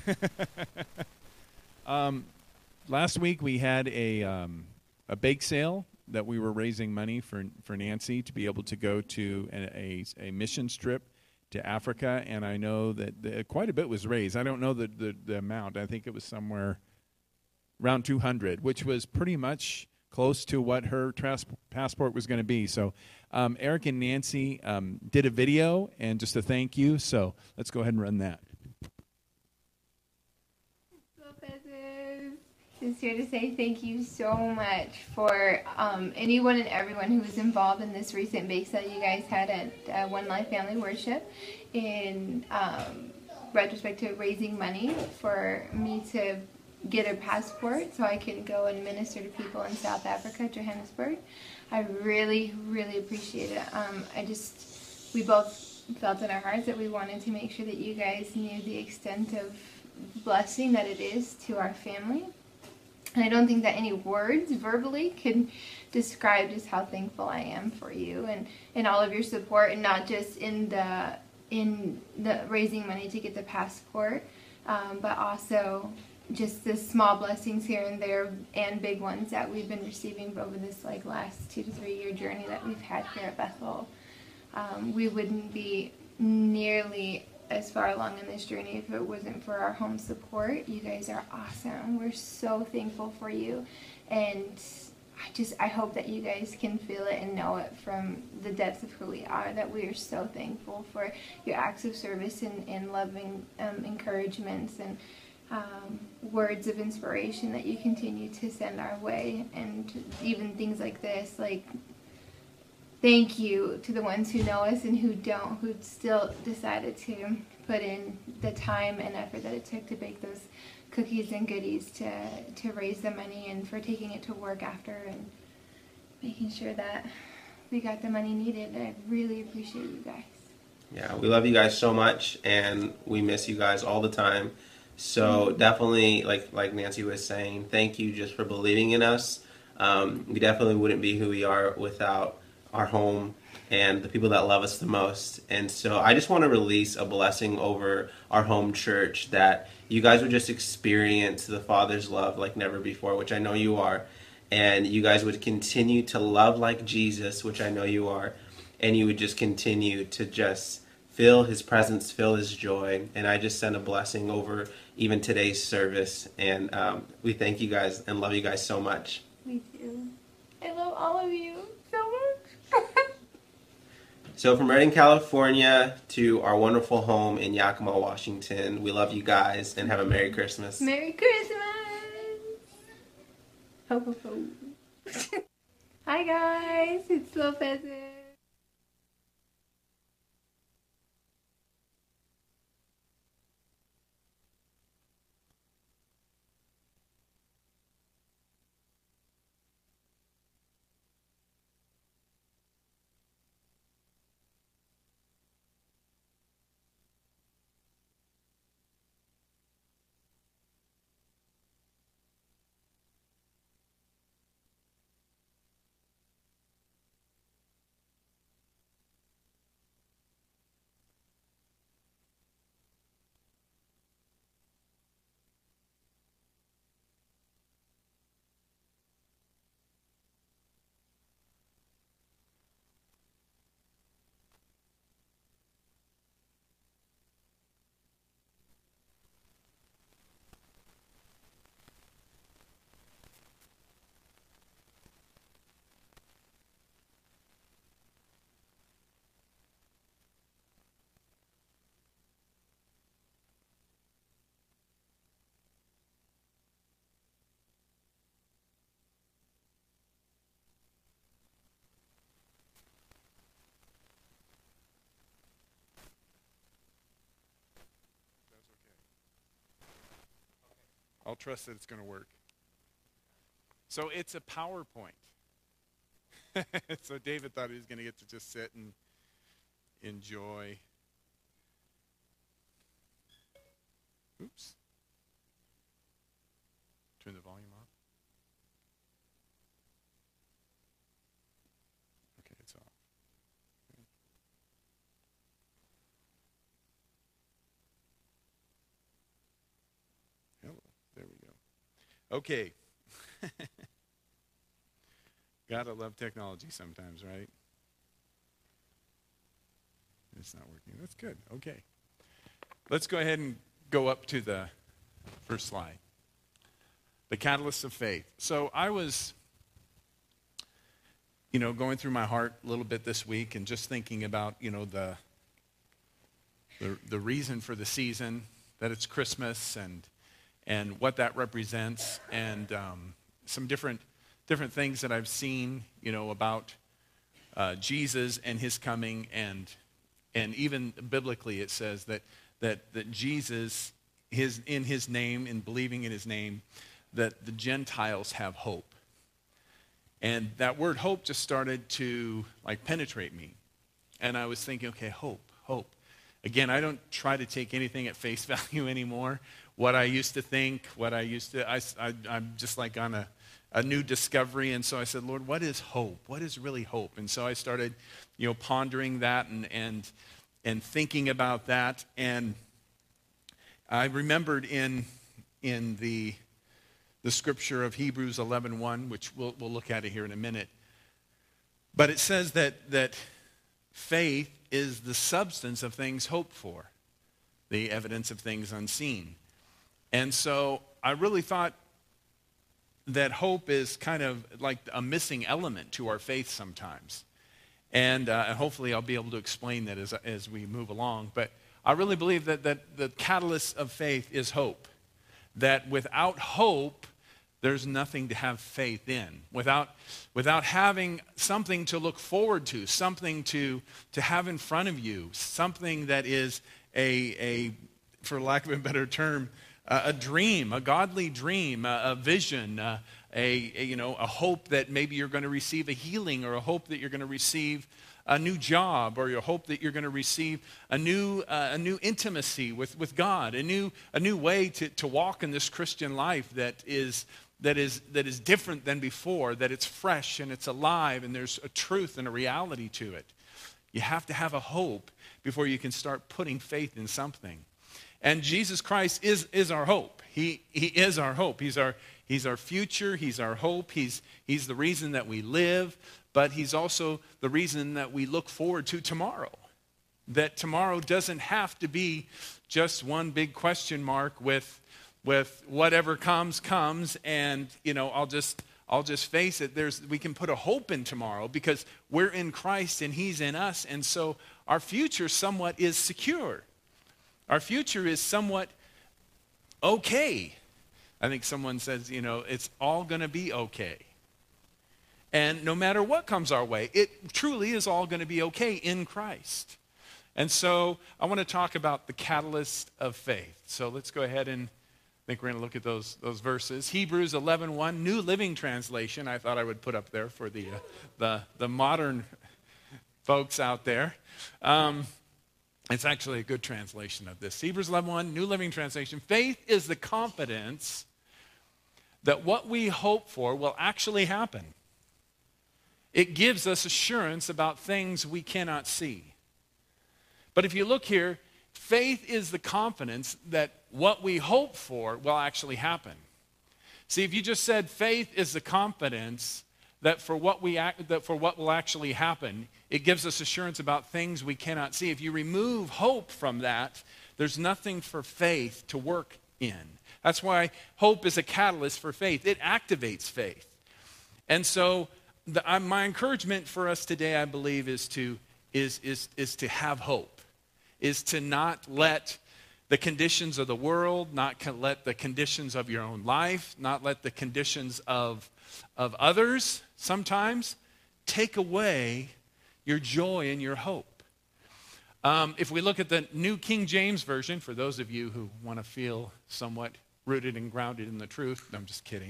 um, last week we had a um, a bake sale that we were raising money for for Nancy to be able to go to a a, a mission trip to Africa, and I know that the, quite a bit was raised. I don't know the, the the amount. I think it was somewhere around two hundred, which was pretty much close to what her tras- passport was going to be. So um, Eric and Nancy um, did a video, and just a thank you. So let's go ahead and run that. Lopez's is here to say thank you so much for um, anyone and everyone who was involved in this recent bake sale you guys had at uh, One Life Family Worship in um, retrospect to raising money for me to get a passport so I can go and minister to people in South Africa, Johannesburg. I really, really appreciate it. Um, I just, we both felt in our hearts that we wanted to make sure that you guys knew the extent of blessing that it is to our family. And I don't think that any words verbally can describe just how thankful I am for you and, and all of your support, and not just in the in the raising money to get the passport, um, but also just the small blessings here and there and big ones that we've been receiving over this like last two to three year journey that we've had here at Bethel. Um, we wouldn't be nearly as far along in this journey if it wasn't for our home support. You guys are awesome. We're so thankful for you, and I just I hope that you guys can feel it and know it from the depths of who we are, that we are so thankful for your acts of service and, and loving um, encouragements and Um, words of inspiration that you continue to send our way, and even things like this, like thank you to the ones who know us and who don't, who still decided to put in the time and effort that it took to bake those cookies and goodies to, to raise the money, and for taking it to work after and making sure that we got the money needed. I really appreciate you guys. Yeah, we love you guys so much, and we miss you guys all the time. So definitely, like like Nancy was saying, thank you just for believing in us. Um, we definitely wouldn't be who we are without our home and the people that love us the most. And so I just want to release a blessing over our home church, that you guys would just experience the Father's love like never before, which I know you are. And you guys would continue to love like Jesus, which I know you are. And you would just continue to just feel his presence, feel his joy. And I just send a blessing over even today's service. And um, we thank you guys and love you guys so much. Me too. I love all of you so much. So from Redding, California to our wonderful home in Yakima, Washington, we love you guys and have a Merry Christmas. Merry Christmas! Ho, ho, ho. Hi guys, it's Lopez. I'll trust that it's going to work. So it's a PowerPoint. So David thought he was going to get to just sit and enjoy. Oops. Turn the volume off. Okay, it's off. Okay. Hello. There we go. Okay. Gotta love technology sometimes, right? It's not working. That's good. Okay. Let's go ahead and go up to the first slide. The catalyst of faith. So I was, you know, going through my heart a little bit this week and just thinking about, you know, the the, the reason for the season, that it's Christmas, and and what that represents, and um, some different different things that I've seen, you know, about uh, Jesus and his coming, and and even biblically it says that that that Jesus, his in his name, in believing in his name, that the Gentiles have hope. And that word hope just started to like penetrate me, and I was thinking, okay, hope, hope. Again, I don't try to take anything at face value anymore. What I used to think, what I used to, I, I, I'm just like on a, a new discovery. And so I said, Lord, what is hope? What is really hope? And so I started, you know, pondering that and and and thinking about that. And I remembered in in the the scripture of Hebrews eleven one, which we'll we'll look at it here in a minute. But it says that that faith is the substance of things hoped for, the evidence of things unseen. And so I really thought that hope is kind of like a missing element to our faith sometimes. And uh, hopefully I'll be able to explain that as, as we move along. But I really believe that, that the catalyst of faith is hope. That without hope, there's nothing to have faith in. Without, without having something to look forward to, something to, to have in front of you, something that is a, a, for lack of a better term, a, a dream, a godly dream, a, a vision, a, a, a, you know, a hope that maybe you're going to receive a healing, or a hope that you're going to receive a new job, or your hope that you're going to receive a new uh, a new intimacy with, with God, a new a new way to, to walk in this Christian life that is that is that is different than before, that it's fresh and it's alive and there's a truth and a reality to it. You have to have a hope before you can start putting faith in something. And Jesus Christ is is our hope. He he is our hope. He's our he's our future, he's our hope. He's he's the reason that we live. But he's also the reason that we look forward to tomorrow. That tomorrow doesn't have to be just one big question mark with, with whatever comes, comes, and you know, I'll just I'll just face it. There's we can put a hope in tomorrow because we're in Christ and he's in us, and so our future somewhat is secure. Our future is somewhat okay. I think someone says, you know, it's all going to be okay. And no matter what comes our way, it truly is all going to be okay in Christ. And so I want to talk about the catalyst of faith. So let's go ahead and I think we're going to look at those, those verses. Hebrews eleven one, New Living Translation. I thought I would put up there for the, uh, the, the modern folks out there. Um, it's actually a good translation of this. Hebrews eleven one, New Living Translation. Faith is the confidence that what we hope for will actually happen. It gives us assurance about things we cannot see. But if you look here, faith is the confidence that what we hope for will actually happen. See, if you just said faith is the confidence that for what we act, that for what will actually happen, it gives us assurance about things we cannot see. If you remove hope from that, there's nothing for faith to work in. That's why hope is a catalyst for faith. It activates faith. And so The, uh, my encouragement for us today, I believe, is to is is is to have hope, is to not let the conditions of the world, not con- let the conditions of your own life, not let the conditions of of others sometimes take away your joy and your hope. Um, if we look at the New King James Version, for those of you who want to feel somewhat rooted and grounded in the truth, I'm just kidding.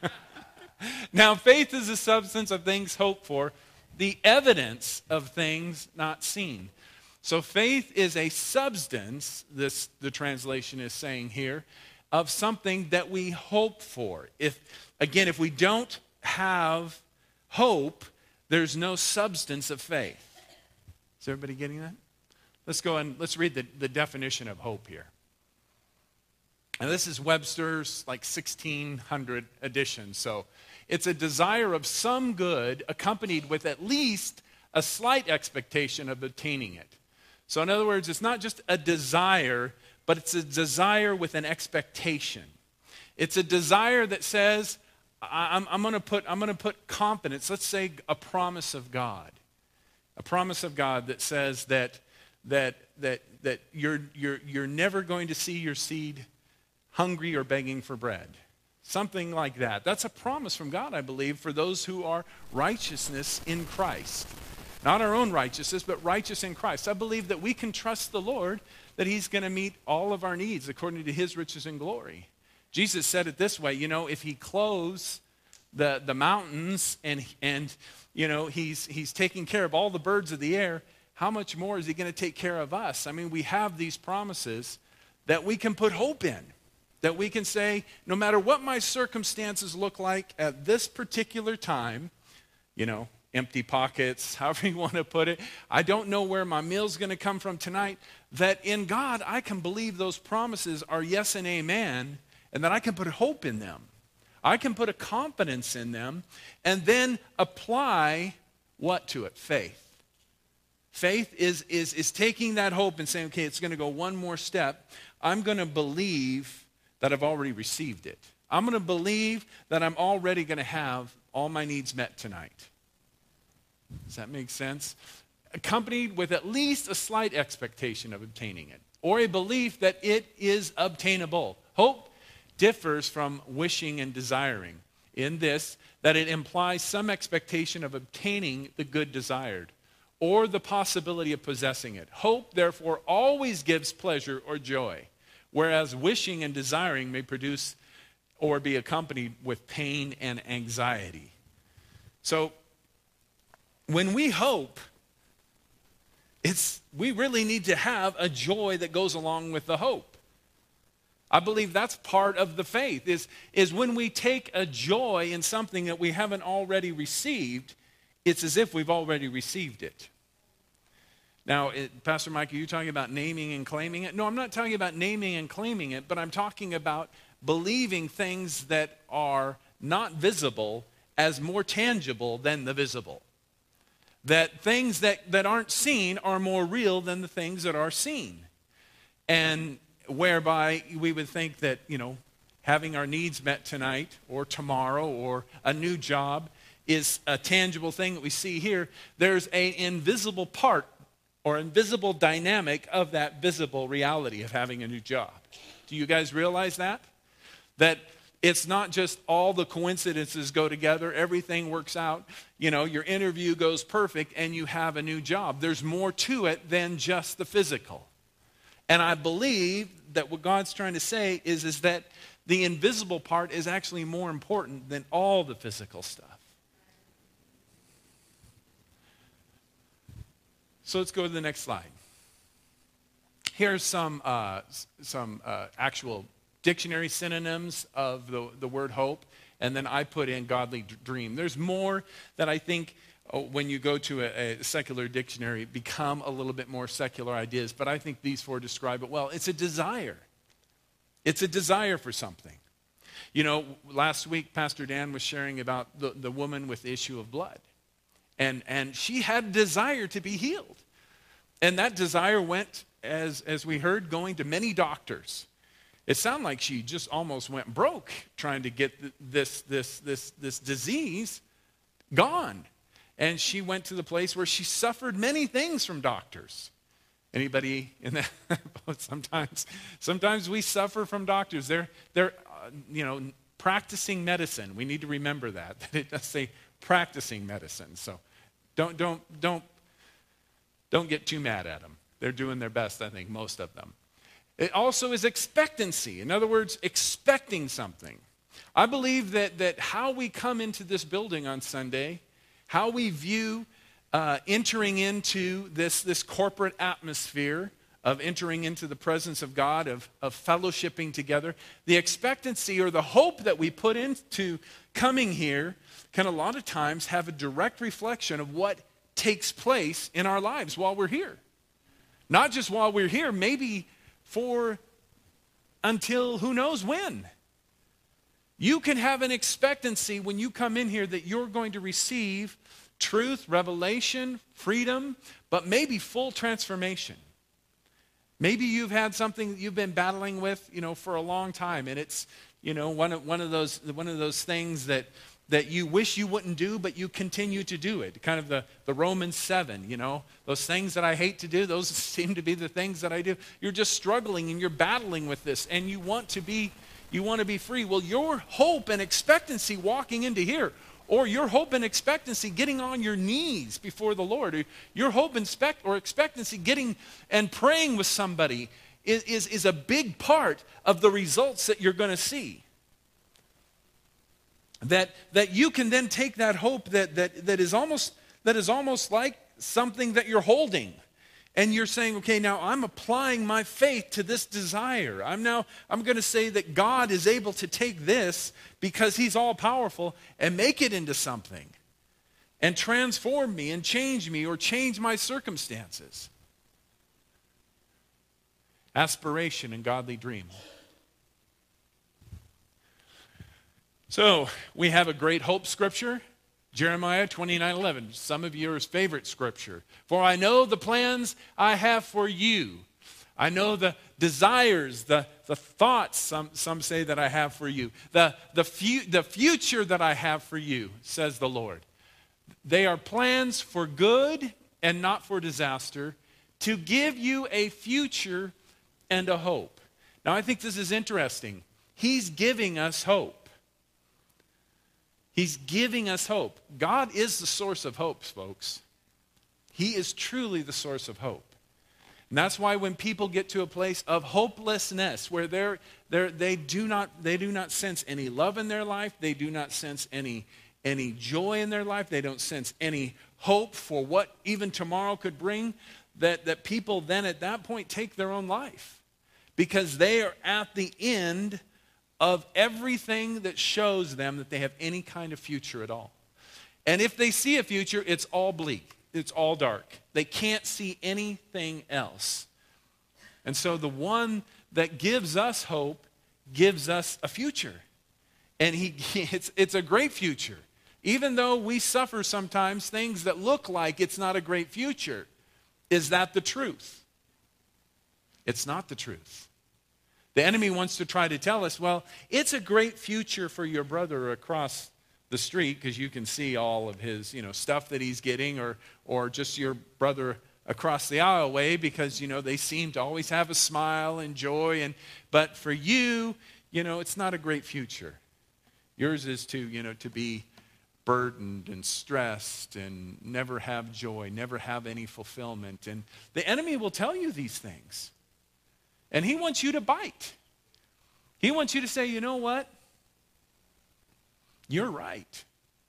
Now, faith is the substance of things hoped for, the evidence of things not seen. So faith is a substance, this the translation is saying here, of something that we hope for. If again, if we don't have hope, there's no substance of faith. Is everybody getting that? Let's go and let's read the, the definition of hope here. And this is Webster's like sixteen hundred edition. So it's a desire of some good accompanied with at least a slight expectation of obtaining it. So in other words, it's not just a desire, but it's a desire with an expectation. It's a desire that says, I'm, I'm going to put I'm going to put confidence. Let's say a promise of God, a promise of God that says that that that that you're you're you're never going to see your seed hungry or begging for bread. Something like that. That's a promise from God, I believe, for those who are righteousness in Christ. Not our own righteousness, but righteous in Christ. I believe that we can trust the Lord that he's going to meet all of our needs according to his riches and glory. Jesus said it this way, you know, if he clothes the, the mountains and, and, you know, he's, he's taking care of all the birds of the air, how much more is he going to take care of us? I mean, we have these promises that we can put hope in. That we can say, no matter what my circumstances look like at this particular time, you know, empty pockets, however you want to put it, I don't know where my meal's going to come from tonight, that in God I can believe those promises are yes and amen, and that I can put hope in them. I can put a confidence in them, and then apply what to it? Faith. Faith is, is, is taking that hope and saying, okay, it's going to go one more step. I'm going to believe that I've already received it. I'm going to believe that I'm already going to have all my needs met tonight. Does that make sense? Accompanied with at least a slight expectation of obtaining it, or a belief that it is obtainable. Hope differs from wishing and desiring in this, that it implies some expectation of obtaining the good desired, or the possibility of possessing it. Hope, therefore, always gives pleasure or joy. whereas wishing and desiring may produce or be accompanied with pain and anxiety. So when we hope, it's we really need to have a joy that goes along with the hope. I believe that's part of the faith, is, is when we take a joy in something that we haven't already received, it's as if we've already received it. Now, it, Pastor Mike, are you talking about naming and claiming it? No, I'm not talking about naming and claiming it, but I'm talking about believing things that are not visible as more tangible than the visible. That things that, that aren't seen are more real than the things that are seen. And whereby we would think that, you know, having our needs met tonight or tomorrow or a new job is a tangible thing that we see here. There's an invisible part or invisible dynamic of that visible reality of having a new job. Do you guys realize that? That it's not just all the coincidences go together, everything works out, you know, your interview goes perfect and you have a new job. There's more to it than just the physical. And I believe that what God's trying to say is, is that the invisible part is actually more important than all the physical stuff. So let's go to the next slide. Here's some, uh, some uh, actual dictionary synonyms of the, the word hope, and then I put in godly d- dream. There's more that I think oh, when you go to a, a secular dictionary become a little bit more secular ideas, but I think these four describe it well. It's a desire. It's a desire for something. You know, last week Pastor Dan was sharing about the, the woman with the issue of blood, and, and she had a desire to be healed. And that desire went, as, as we heard, going to many doctors. It sounded like she just almost went broke trying to get this, this, this, this disease gone. And she went to the place where she suffered many things from doctors. Anybody in that? sometimes, sometimes we suffer from doctors. They're, they're uh, you know, practicing medicine. We need to remember that, that it does say practicing medicine. So don't, don't, don't, don't get too mad at them. They're doing their best, I think, most of them. It also is expectancy. In other words, expecting something. I believe that, that how we come into this building on Sunday, how we view uh, entering into this, this corporate atmosphere of entering into the presence of God, of, of fellowshipping together, the expectancy or the hope that we put into coming here can a lot of times have a direct reflection of what takes place in our lives while we're here. Not just while we're here, maybe for until who knows when. You can have an expectancy when you come in here that you're going to receive truth, revelation, freedom, but maybe full transformation. Maybe you've had something that you've been battling with, you know, for a long time, and it's, you know, one of, one of those one of those things that that you wish you wouldn't do, but you continue to do it. Kind of the, the Romans seven, you know, those things that I hate to do, those seem to be the things that I do. You're just struggling and you're battling with this, and you want to be, you want to be free. Well, your hope and expectancy walking into here, or your hope and expectancy getting on your knees before the Lord, or your hope and expect, or expectancy getting and praying with somebody is, is, is a big part of the results that you're going to see. That, that you can then take that hope that, that, that, is almost, that is almost like something that you're holding. And you're saying, okay, now I'm applying my faith to this desire. I'm now, I'm going to say that God is able to take this because he's all powerful and make it into something. And transform me and change me or change my circumstances. Aspiration and godly dream. So, we have a great hope scripture, Jeremiah twenty-nine eleven, some of yours favorite scripture. For I know the plans I have for you. I know the desires, the, the thoughts, some, some say that I have for you. The, the, fu- the future that I have for you, says the Lord. They are plans for good and not for disaster, to give you a future and a hope. Now, I think this is interesting. He's giving us hope. He's giving us hope. God is the source of hope, folks. He is truly the source of hope. And that's why when people get to a place of hopelessness, where they're, they're, they, do not, they do not sense any love in their life, they do not sense any, any joy in their life, they don't sense any hope for what even tomorrow could bring, that, that people then at that point take their own life. Because they are at the end of everything that shows them that they have any kind of future at all. And if they see a future, it's all bleak. It's all dark. They can't see anything else. And so the one that gives us hope gives us a future. And he, it's, it's a great future. Even though we suffer sometimes things that look like it's not a great future. Is that the truth? It's not the truth. The enemy wants to try to tell us, well, it's a great future for your brother across the street because you can see all of his, you know, stuff that he's getting, or or just your brother across the aisleway because, you know, they seem to always have a smile and joy. And but for you, you know, it's not a great future. Yours is to, you know, to be burdened and stressed and never have joy, never have any fulfillment. And the enemy will tell you these things. And he wants you to bite. He wants you to say, you know what? You're right.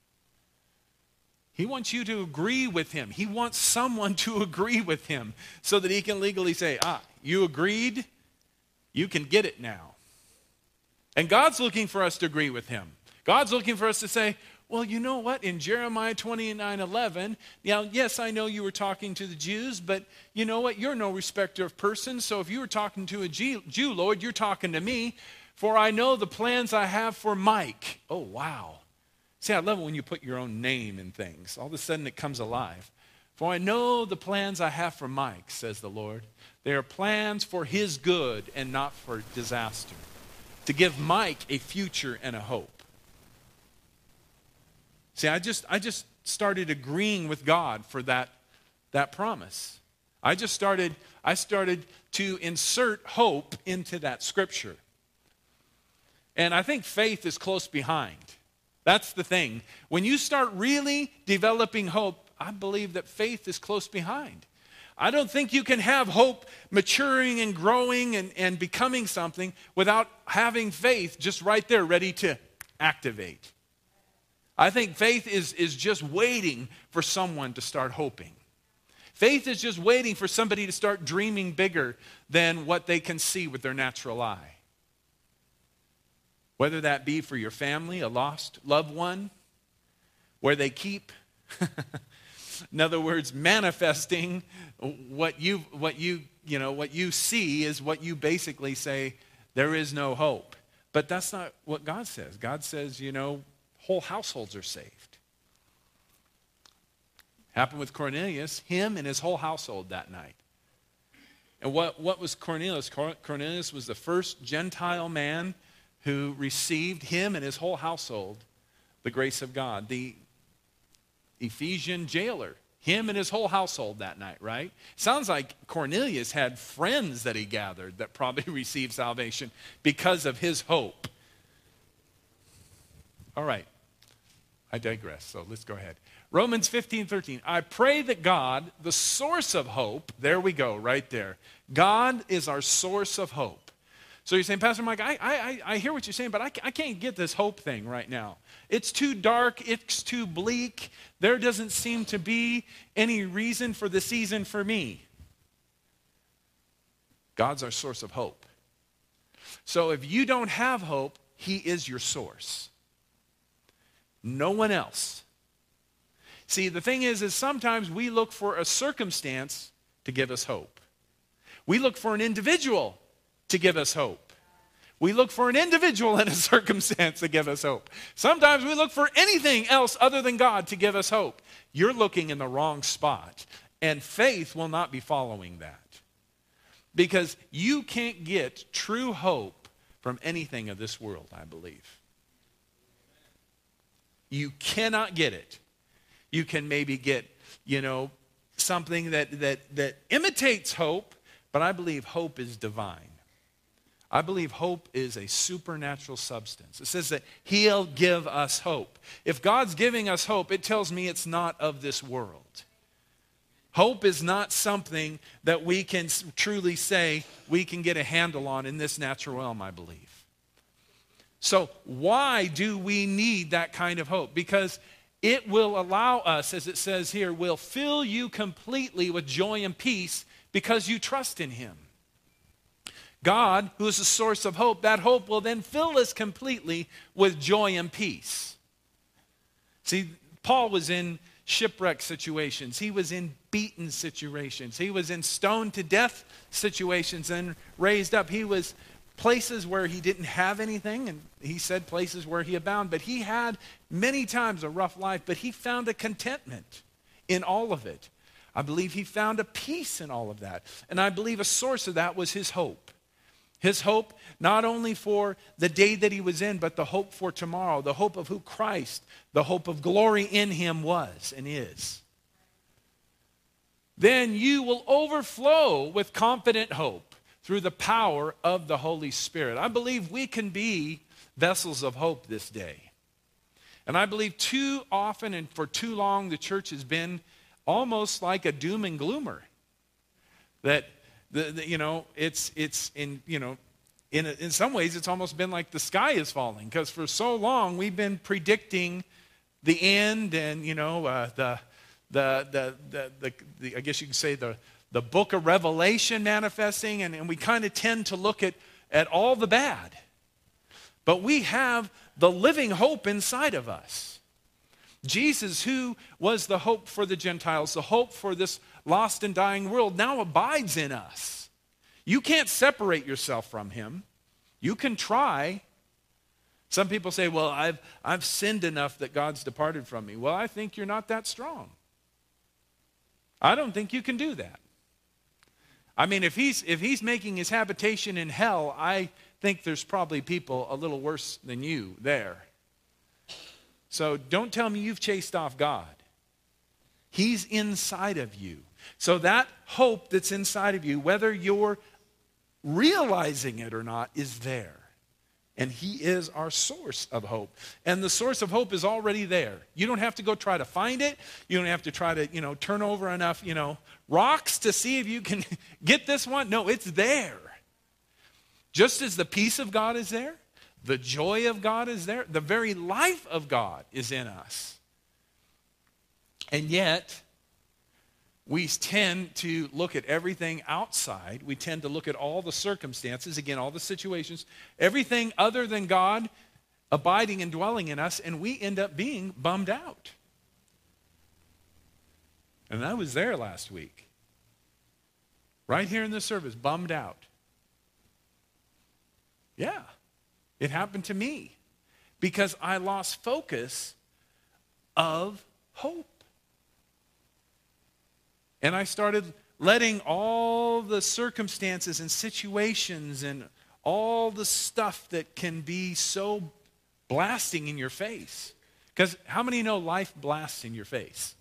He wants you to agree with him. He wants someone to agree with him so that he can legally say, ah, you agreed, you can get it now. And God's looking for us to agree with him. God's looking for us to say, well, you know what? In Jeremiah twenty-nine eleven, now, yes, I know you were talking to the Jews, but you know what? You're no respecter of persons. So if you were talking to a Jew, Jew, Lord, you're talking to me. For I know the plans I have for Mike. Oh, wow. See, I love it when you put your own name in things. All of a sudden it comes alive. For I know the plans I have for Mike, says the Lord. They are plans for his good and not for disaster. To give Mike a future and a hope. See, I just I just started agreeing with God for that, that promise. I just started, I started to insert hope into that scripture. And I think faith is close behind. That's the thing. When you start really developing hope, I believe that faith is close behind. I don't think you can have hope maturing and growing and, and becoming something without having faith just right there ready to activate. I think faith is, is just waiting for someone to start hoping. Faith is just waiting for somebody to start dreaming bigger than what they can see with their natural eye. Whether that be for your family, a lost loved one, where they keep, in other words, manifesting what you, what you, you know, what you see is what you basically say, there is no hope. But that's not what God says. God says, you know, whole households are saved. Happened with Cornelius, him and his whole household that night. And what, what was Cornelius? Cornelius was the first Gentile man who received, him and his whole household, the grace of God. The Ephesian jailer, him and his whole household that night, right? Sounds like Cornelius had friends that he gathered that probably received salvation because of his hope. All right, I digress, so let's go ahead. Romans fifteen thirteen. I pray that God, the source of hope, there we go, right there. God is our source of hope. So you're saying, Pastor Mike, I, I, I hear what you're saying, but I, I can't get this hope thing right now. It's too dark. It's too bleak. There doesn't seem to be any reason for the season for me. God's our source of hope. So if you don't have hope, he is your source. No one else. See, the thing is, is sometimes we look for a circumstance to give us hope. We look for an individual to give us hope. We look for an individual in a circumstance to give us hope. Sometimes we look for anything else other than God to give us hope. You're looking in the wrong spot, and faith will not be following that. Because you can't get true hope from anything of this world, I believe. You cannot get it. You can maybe get, you know, something that that that imitates hope, but I believe hope is divine. I believe hope is a supernatural substance. It says that he'll give us hope. If God's giving us hope, it tells me it's not of this world. Hope is not something that we can s- truly say we can get a handle on in this natural realm, I believe. So why do we need that kind of hope? Because it will allow us, as it says here, will fill you completely with joy and peace because you trust in him. God, who is the source of hope, that hope will then fill us completely with joy and peace. See, Paul was in shipwreck situations. He was in beaten situations. He was in stoned to death situations and raised up. He was places where he didn't have anything, and he said places where he abounded. But he had many times a rough life, but he found a contentment in all of it. I believe he found a peace in all of that. And I believe a source of that was his hope. His hope not only for the day that he was in, but the hope for tomorrow, the hope of who Christ, the hope of glory in him was and is. Then you will overflow with confident hope through the power of the Holy Spirit. I believe we can be vessels of hope this day. And I believe too often and for too long the church has been almost like a doom and gloomer. That The, the, you know, it's it's in you know, in in some ways it's almost been like the sky is falling, because for so long we've been predicting the end, and you know uh, the, the, the the the the I guess you could say the the book of Revelation manifesting, and, and we kind of tend to look at at all the bad, but we have the living hope inside of us. Jesus, who was the hope for the Gentiles, the hope for this lost and dying world, now abides in us. You can't separate yourself from him. You can try. Some people say, well, I've, I've sinned enough that God's departed from me. Well, I think you're not that strong. I don't think you can do that. I mean, if he's, if he's making his habitation in hell, I think there's probably people a little worse than you there. So don't tell me you've chased off God. He's inside of you. So that hope that's inside of you, whether you're realizing it or not, is there. And he is our source of hope. And the source of hope is already there. You don't have to go try to find it. You don't have to try to, you know, turn over enough, you know, rocks to see if you can get this one. No, it's there. Just as the peace of God is there, the joy of God is there. The very life of God is in us. And yet, we tend to look at everything outside. We tend to look at all the circumstances, again, all the situations, everything other than God abiding and dwelling in us, and we end up being bummed out. And I was there last week, right here in the service, bummed out. Yeah. It happened to me because I lost focus of hope. And I started letting all the circumstances and situations and all the stuff that can be so blasting in your face. Because how many know life blasts in your face?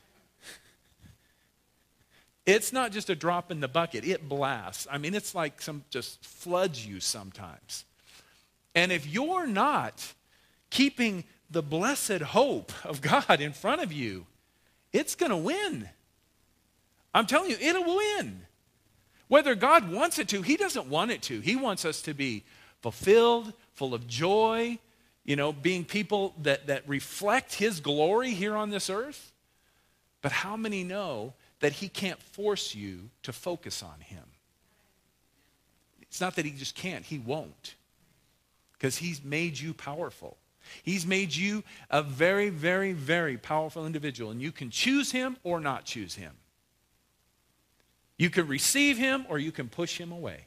It's not just a drop in the bucket. It blasts. I mean, it's like some just floods you sometimes. And if you're not keeping the blessed hope of God in front of you, it's going to win. I'm telling you, it'll win. Whether God wants it to, he doesn't want it to. He wants us to be fulfilled, full of joy, you know, being people that, that reflect his glory here on this earth. But how many know that he can't force you to focus on him? It's not that he just can't, he won't. Because he's made you powerful. He's made you a very, very, very powerful individual. And you can choose him or not choose him. You can receive him or you can push him away.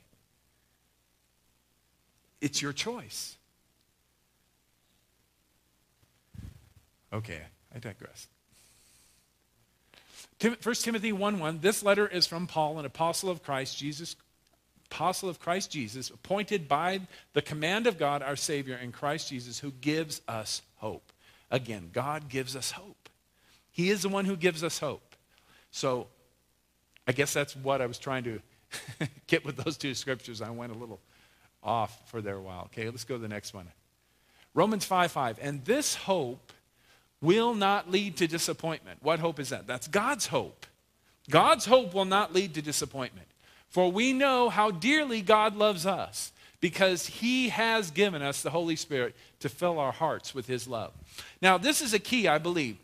It's your choice. Okay, I digress. First Timothy one one, this letter is from Paul, an apostle of Christ Jesus apostle of Christ Jesus, appointed by the command of God, our Savior, in Christ Jesus, who gives us hope. Again, God gives us hope. He is the one who gives us hope. So, I guess that's what I was trying to get with those two scriptures. I went a little off for there a while. Okay, let's go to the next one. Romans five five, and this hope will not lead to disappointment. What hope is that? That's God's hope. God's hope will not lead to disappointment. For we know how dearly God loves us, because he has given us the Holy Spirit to fill our hearts with his love. Now, this is a key, I believe.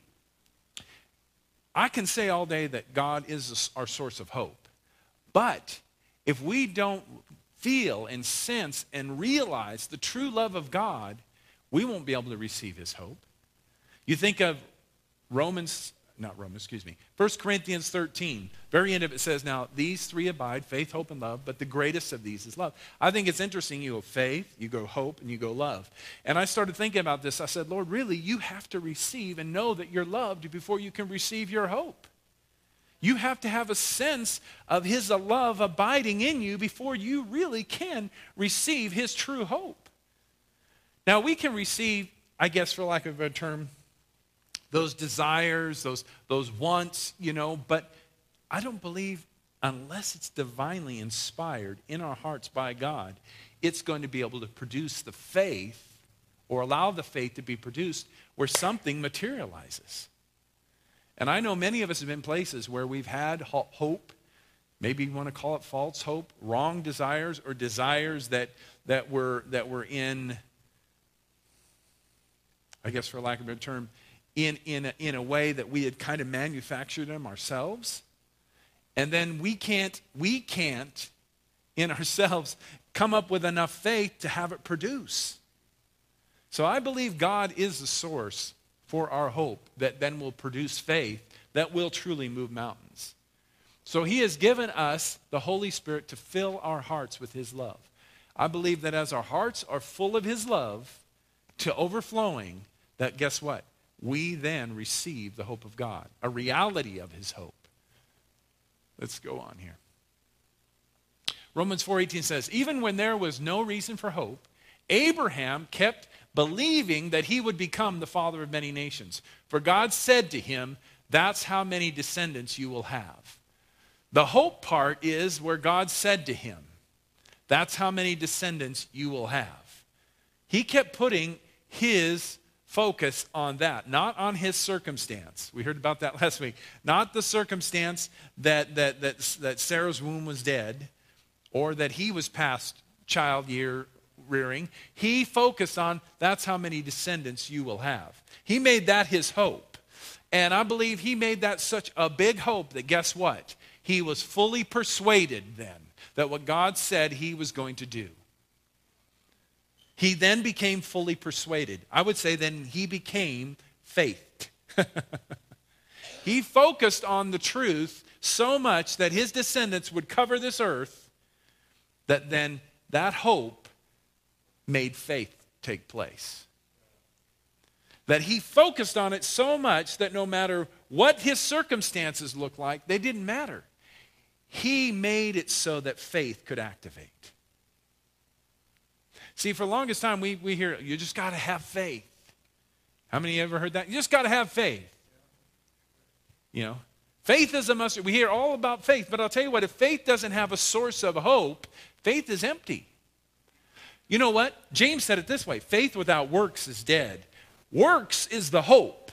I can say all day that God is our source of hope. But if we don't feel and sense and realize the true love of God, we won't be able to receive his hope. You think of Romans, not Romans, excuse me, First Corinthians thirteen. Very end of it says, now these three abide, faith, hope, and love, but the greatest of these is love. I think it's interesting. You go faith, you go hope, and you go love. And I started thinking about this. I said, Lord, really, you have to receive and know that you're loved before you can receive your hope. You have to have a sense of his love abiding in you before you really can receive his true hope. Now, we can receive, I guess for lack of a better term, those desires, those, those wants, you know, but I don't believe unless it's divinely inspired in our hearts by God, it's going to be able to produce the faith or allow the faith to be produced where something materializes. And I know many of us have been places where we've had hope, maybe you want to call it false hope, wrong desires, or desires that, that, were, that were in, I guess for lack of a better term, in, in, a, in a way that we had kind of manufactured them ourselves. And then we can't, we can't in ourselves come up with enough faith to have it produce. So I believe God is the source for our hope that then will produce faith that will truly move mountains. So he has given us the Holy Spirit to fill our hearts with his love. I believe that as our hearts are full of his love to overflowing, that guess what? We then receive the hope of God, a reality of his hope. Let's go on here. Romans four eighteen says, even when there was no reason for hope, Abraham kept believing that he would become the father of many nations. For God said to him, that's how many descendants you will have. The hope part is where God said to him, that's how many descendants you will have. He kept putting his focus on that, not on his circumstance. We heard about that last week. Not the circumstance that, that, that, that Sarah's womb was dead or that he was past child year rearing. He focused on, that's how many descendants you will have. He made that his hope. And I believe he made that such a big hope that guess what? He was fully persuaded then that what God said he was going to do. He then became fully persuaded. I would say then he became faithed. He focused on the truth so much that his descendants would cover this earth that then that hope made faith take place. That he focused on it so much that no matter what his circumstances looked like, they didn't matter. He made it so that faith could activate. See, for the longest time, we, we hear, you just got to have faith. How many of you ever heard that? You just got to have faith. You know, faith is a must. We hear all about faith, but I'll tell you what, if faith doesn't have a source of hope, faith is empty. You know what? James said it this way, faith without works is dead. Works is the hope.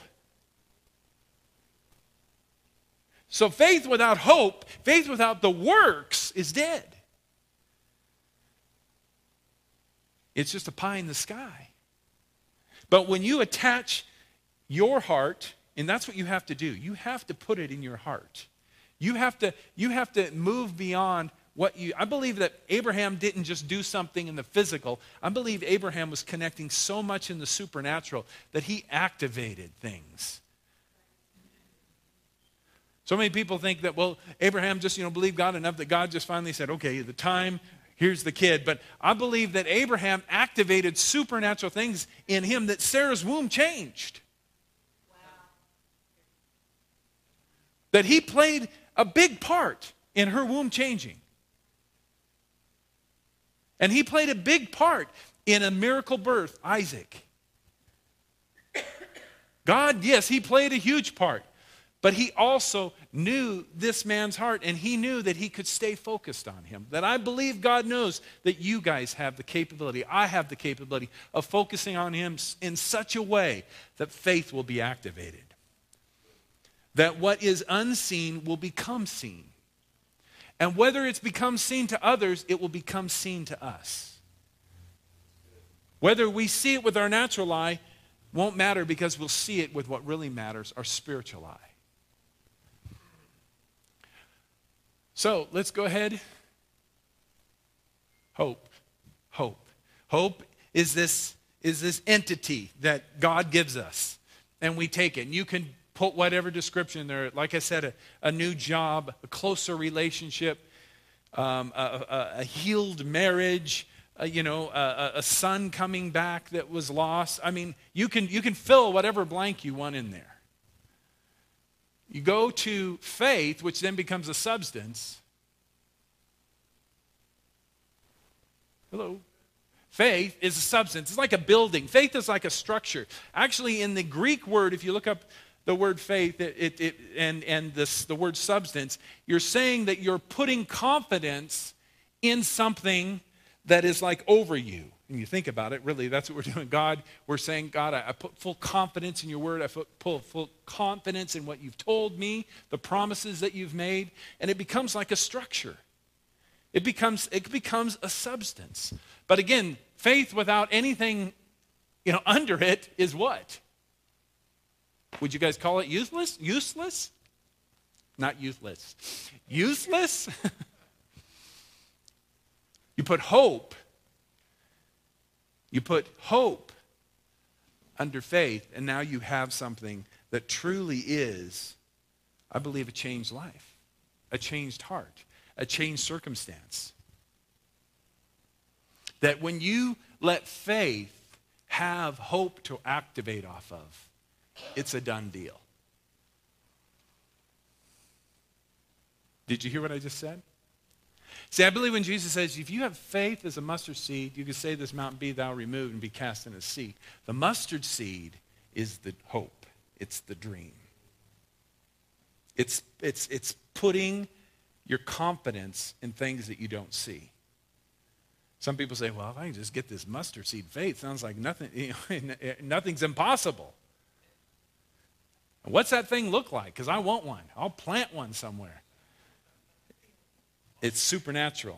So faith without hope, faith without the works is dead. It's just a pie in the sky. But when you attach your heart, and that's what you have to do, you have to put it in your heart. You have to, you have to move beyond what you, I believe that Abraham didn't just do something in the physical. I believe Abraham was connecting so much in the supernatural that he activated things. So many people think that, well, Abraham just, you know, believed God enough that God just finally said, okay, the time, here's the kid. But I believe that Abraham activated supernatural things in him that Sarah's womb changed. Wow. That he played a big part in her womb changing. And he played a big part in a miracle birth, Isaac. God, yes, he played a huge part. But he also knew this man's heart, and he knew that he could stay focused on him. That I believe God knows that you guys have the capability, I have the capability of focusing on him in such a way that faith will be activated. that what is unseen will become seen. And whether it's become seen to others, it will become seen to us. Whether we see it with our natural eye won't matter, because we'll see it with what really matters, our spiritual eye. So let's go ahead. Hope. Hope. Hope is this, is this entity that God gives us, and we take it. And you can put whatever description there. Like I said, a, a new job, a closer relationship, um, a, a, a healed marriage, uh, you know, a, a son coming back that was lost. I mean, you can you can fill whatever blank you want in there. You go to faith, which then becomes a substance. Hello. Faith is a substance. It's like a building. Faith is like a structure. Actually, in the Greek word, if you look up the word faith it, it, it, and, and this, the word substance, you're saying that you're putting confidence in something that is like over you. And you think about it, really, that's what we're doing. God, we're saying, God, I, I put full confidence in your word. I put full, full confidence in what you've told me, the promises that you've made, and it becomes like a structure. It becomes, it becomes a substance. But again, faith without anything, you know, under it is what? Would you guys call it useless? Useless? Not youthless. Useless? You put hope. You put hope under faith, and now you have something that truly is, I believe, a changed life, a changed heart, a changed circumstance. That when you let faith have hope to activate off of, it's a done deal. Did you hear what I just said? See, I believe when Jesus says, if you have faith as a mustard seed, you can say this mountain, be thou removed and be cast in a sea. The mustard seed is the hope. It's the dream. It's, it's, it's putting your confidence in things that you don't see. Some people say, well, if I can just get this mustard seed faith, sounds like nothing, you know, nothing's impossible. What's that thing look like? Because I want one. I'll plant one somewhere. It's supernatural.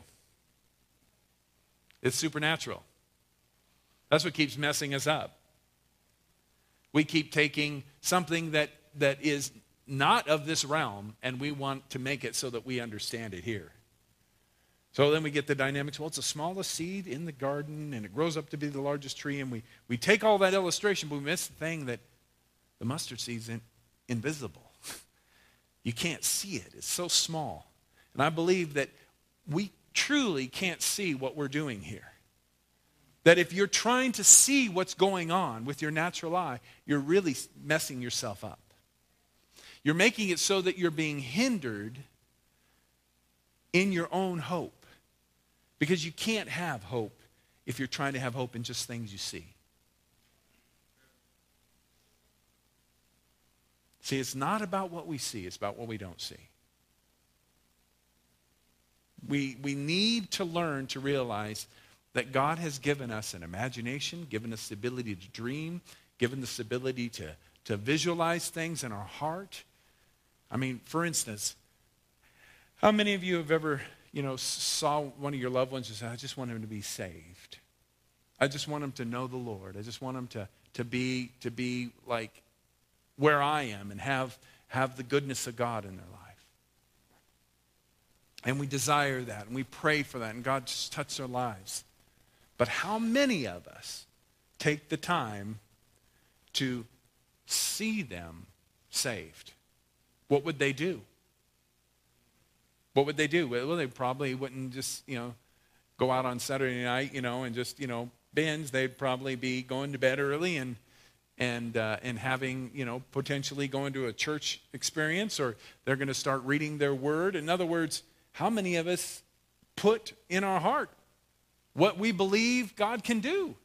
It's supernatural. That's what keeps messing us up. We keep taking something that, that is not of this realm, and we want to make it so that we understand it here. So then we get the dynamics. Well, it's the smallest seed in the garden, and it grows up to be the largest tree, and we, we take all that illustration, but we miss the thing that the mustard seed's in, invisible. You can't see it. It's so small. And I believe that we truly can't see what we're doing here. That if you're trying to see what's going on with your natural eye, you're really messing yourself up. You're making it so that you're being hindered in your own hope. Because you can't have hope if you're trying to have hope in just things you see. See, it's not about what we see, it's about what we don't see. We, we need to learn to realize that God has given us an imagination, given us the ability to dream, given us the ability to, to visualize things in our heart. I mean, for instance, how many of you have ever, you know, saw one of your loved ones and said, I just want him to be saved. I just want him to know the Lord. I just want him to, to be to be like where I am and have, have the goodness of God in their life. And we desire that, and we pray for that, and God just touch their lives. But how many of us take the time to see them saved? What would they do? What would they do? Well, they probably wouldn't just, you know, go out on Saturday night, you know, and just, you know, binge. They'd probably be going to bed early and and uh, and having, you know, potentially going to a church experience, or they're going to start reading their word. In other words, how many of us put in our heart what we believe God can do?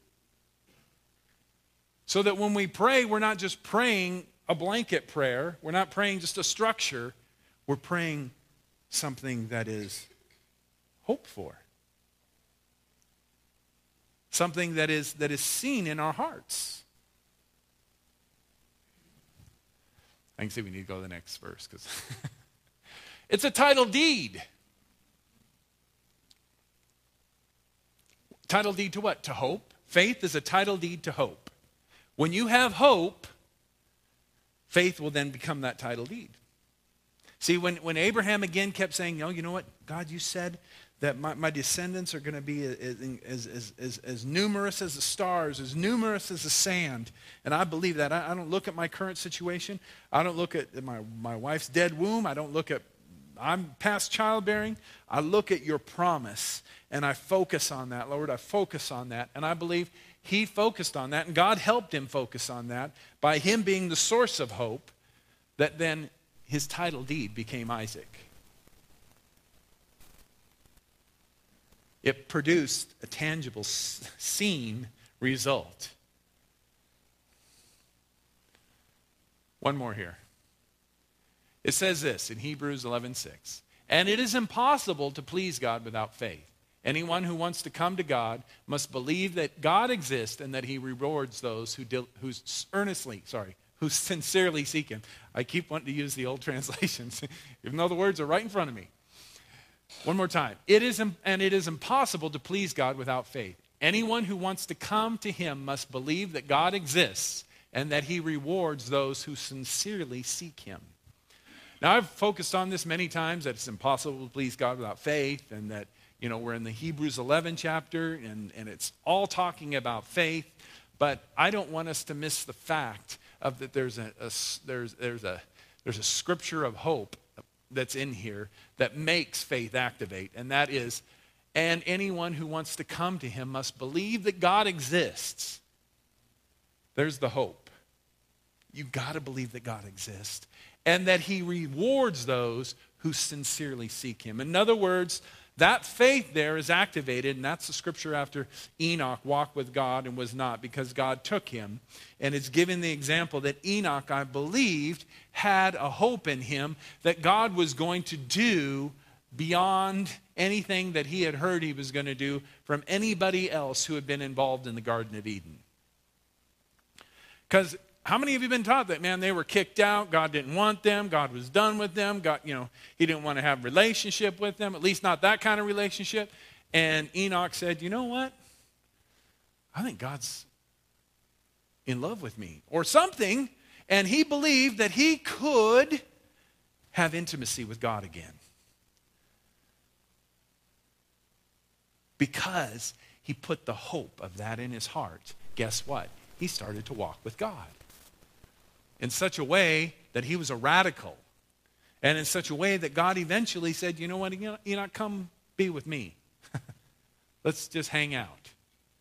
So that when we pray, we're not just praying a blanket prayer. We're not praying just a structure. We're praying something that is hoped for. Something that is, that is seen in our hearts. I can see we need to go to the next verse because it's a title deed. Title deed to what? To hope. Faith is a title deed to hope. When you have hope, faith will then become that title deed. See, when, when Abraham again kept saying, no, you know what, God, you said that my, my descendants are going to be as, as, as, as numerous as the stars, as numerous as the sand. And I believe that. I, I don't look at my current situation. I don't look at my, my wife's dead womb. I don't look at, I'm past childbearing. I look at your promise, and I focus on that, Lord. I focus on that. And I believe he focused on that, and God helped him focus on that by him being the source of hope, that then his title deed became Isaac. It produced a tangible, seen result. One more here. It says this in Hebrews eleven six. And it is impossible to please God without faith. Anyone who wants to come to God must believe that God exists and that he rewards those who, dil- who earnestly, sorry, who sincerely seek him. I keep wanting to use the old translations, even though the words are right in front of me. One more time. It is, and it is impossible to please God without faith. Anyone who wants to come to him must believe that God exists and that he rewards those who sincerely seek him. Now, I've focused on this many times, that it's impossible to please God without faith, and that, you know, we're in the Hebrews eleven chapter, and, and it's all talking about faith, but I don't want us to miss the fact of that there's a, a, there's, there's, a, there's a scripture of hope that's in here that makes faith activate, and that is, and anyone who wants to come to him must believe that God exists. There's the hope. You've got to believe that God exists, and that he rewards those who sincerely seek him. In other words, that faith there is activated, and that's the scripture after Enoch walked with God and was not, because God took him. And it's given the example that Enoch, I believed, had a hope in him that God was going to do beyond anything that he had heard he was going to do from anybody else who had been involved in the Garden of Eden. Because how many of you have been taught that, man, they were kicked out, God didn't want them, God was done with them, God, you know, he didn't want to have a relationship with them, at least not that kind of relationship. And Enoch said, you know what? I think God's in love with me or something. And he believed that he could have intimacy with God again. Because he put the hope of that in his heart. Guess what? He started to walk with God in such a way that he was a radical, and in such a way that God eventually said, you know what, Enoch, come be with me. Let's just hang out.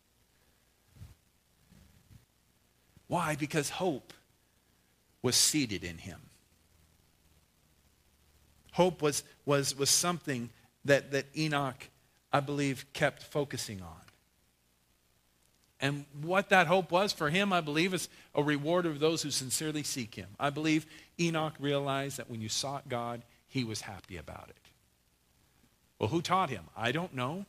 Why? Because hope was seated in him. Hope was, was, was something that, that Enoch, I believe, kept focusing on. And what that hope was for him, I believe, is a reward of those who sincerely seek him. I believe Enoch realized that when you sought God, he was happy about it. Well, who taught him? I don't know.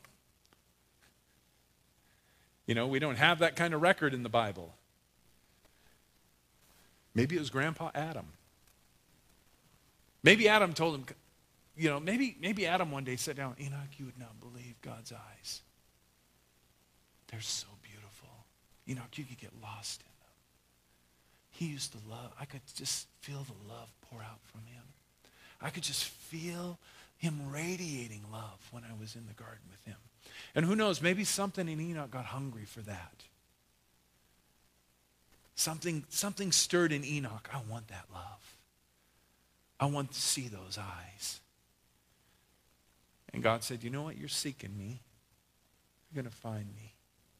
You know, we don't have that kind of record in the Bible. Maybe it was Grandpa Adam. Maybe Adam told him, you know, maybe, maybe Adam one day sat down, Enoch, you would not believe God's eyes. They're so beautiful. Enoch, you could get lost in them. He used to love. I could just feel the love pour out from him. I could just feel him radiating love when I was in the garden with him. And who knows, maybe something in Enoch got hungry for that. Something, something stirred in Enoch. I want that love. I want to see those eyes. And God said, you know what? You're seeking me. You're going to find me.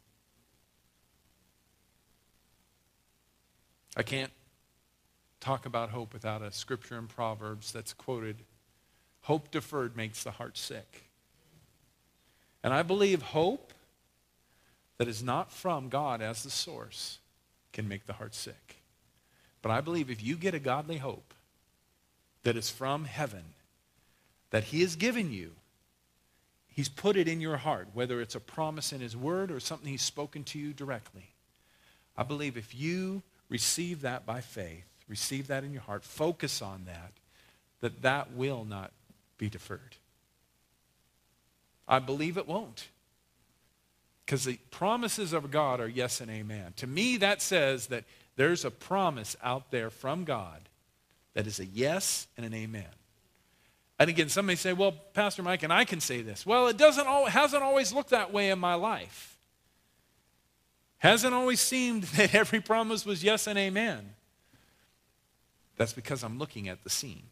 I can't talk about hope without a scripture in Proverbs that's quoted. Hope deferred makes the heart sick. And I believe hope that is not from God as the source can make the heart sick. But I believe if you get a godly hope that is from heaven, that he has given you, he's put it in your heart, whether it's a promise in his word or something he's spoken to you directly. I believe if you receive that by faith, Receive that in your heart. Focus on that, that that will not be deferred. I believe it won't. Because the promises of God are yes and amen. To me, that says that there's a promise out there from God that is a yes and an amen. And again, some may say, well, Pastor Mike, and I can say this. Well, it doesn't al- hasn't always looked that way in my life. Hasn't always seemed that every promise was yes and amen. That's because I'm looking at the seen.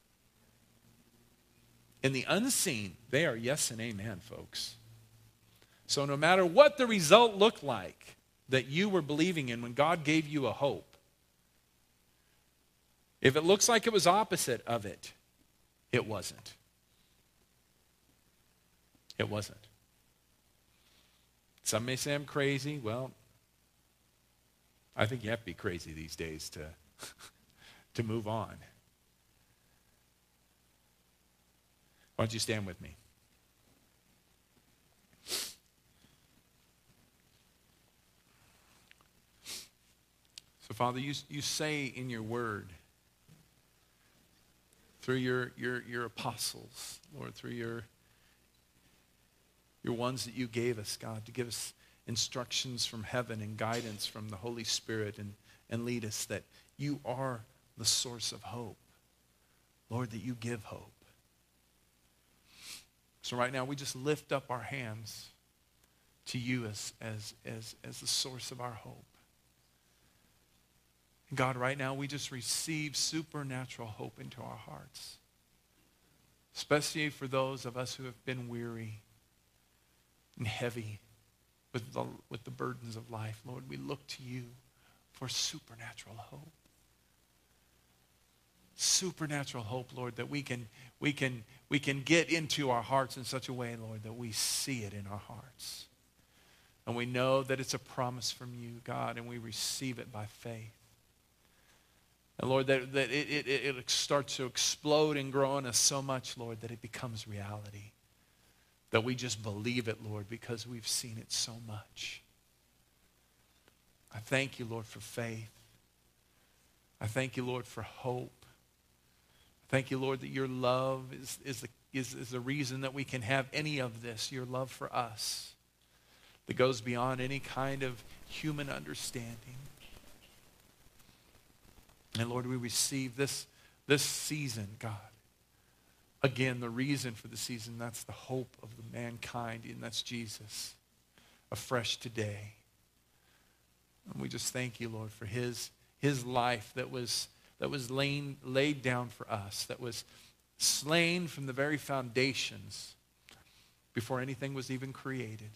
In the unseen, they are yes and amen, folks. So no matter what the result looked like that you were believing in when God gave you a hope, if it looks like it was opposite of it, it wasn't. It wasn't. Some may say I'm crazy. Well, I think you have to be crazy these days to, to move on. Why don't you stand with me? So, Father, you, you say in your word, through your, your, your apostles, Lord, through your, your ones that you gave us, God, to give us instructions from heaven and guidance from the Holy Spirit and, and lead us, that you are the source of hope. Lord, that you give hope. So right now we just lift up our hands to you as, as, as, as the source of our hope. God, right now we just receive supernatural hope into our hearts. Especially for those of us who have been weary and heavy with the, with the burdens of life. Lord, we look to you for supernatural hope. Supernatural hope, Lord, that we can, we can, we can get into our hearts in such a way, Lord, that we see it in our hearts. And we know that it's a promise from you, God, and we receive it by faith. And Lord, that, that it, it, it starts to explode and grow in us so much, Lord, that it becomes reality. That we just believe it, Lord, because we've seen it so much. I thank you, Lord, for faith. I thank you, Lord, for hope. I thank you, Lord, that your love is, is, the, is, is the reason that we can have any of this, your love for us, that goes beyond any kind of human understanding. And Lord, we receive this, this season, God. Again, the reason for the season, that's the hope of the mankind, and that's Jesus, afresh today. And we just thank you, Lord, for his, his life that was, that was laid, laid down for us, that was slain from the very foundations before anything was even created.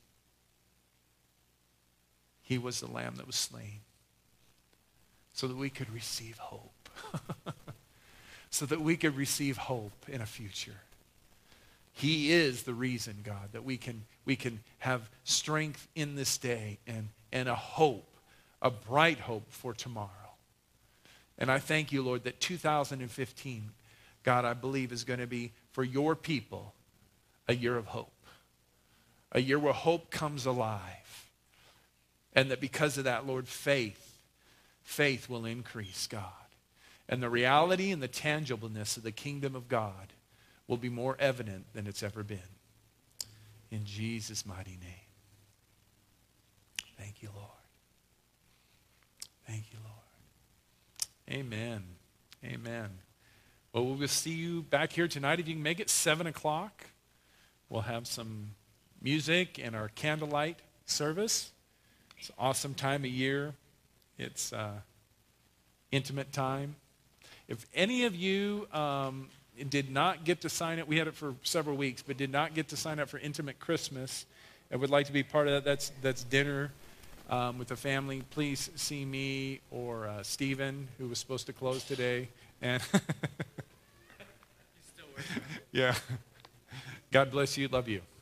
He was the lamb that was slain so that we could receive hope. So that we could receive hope in a future. He is the reason, God, that we can, we can have strength in this day and, and a hope, a bright hope for tomorrow. And I thank you, Lord, that two thousand fifteen, God, I believe is going to be, for your people, a year of hope. A year where hope comes alive. And that because of that, Lord, faith, faith will increase, God. And the reality and the tangibleness of the kingdom of God will be more evident than it's ever been. In Jesus' mighty name. Thank you, Lord. Thank you, Lord. Amen. Amen. Well, we will see you back here tonight. If you can make it seven o'clock, we'll have some music and our candlelight service. It's an awesome time of year. It's uh, intimate time. If any of you um, did not get to sign up, we had it for several weeks, but did not get to sign up for Intimate Christmas and would like to be part of that, that's, that's dinner um, with the family, please see me or uh, Stephen, who was supposed to close today. And yeah. God bless you. Love you.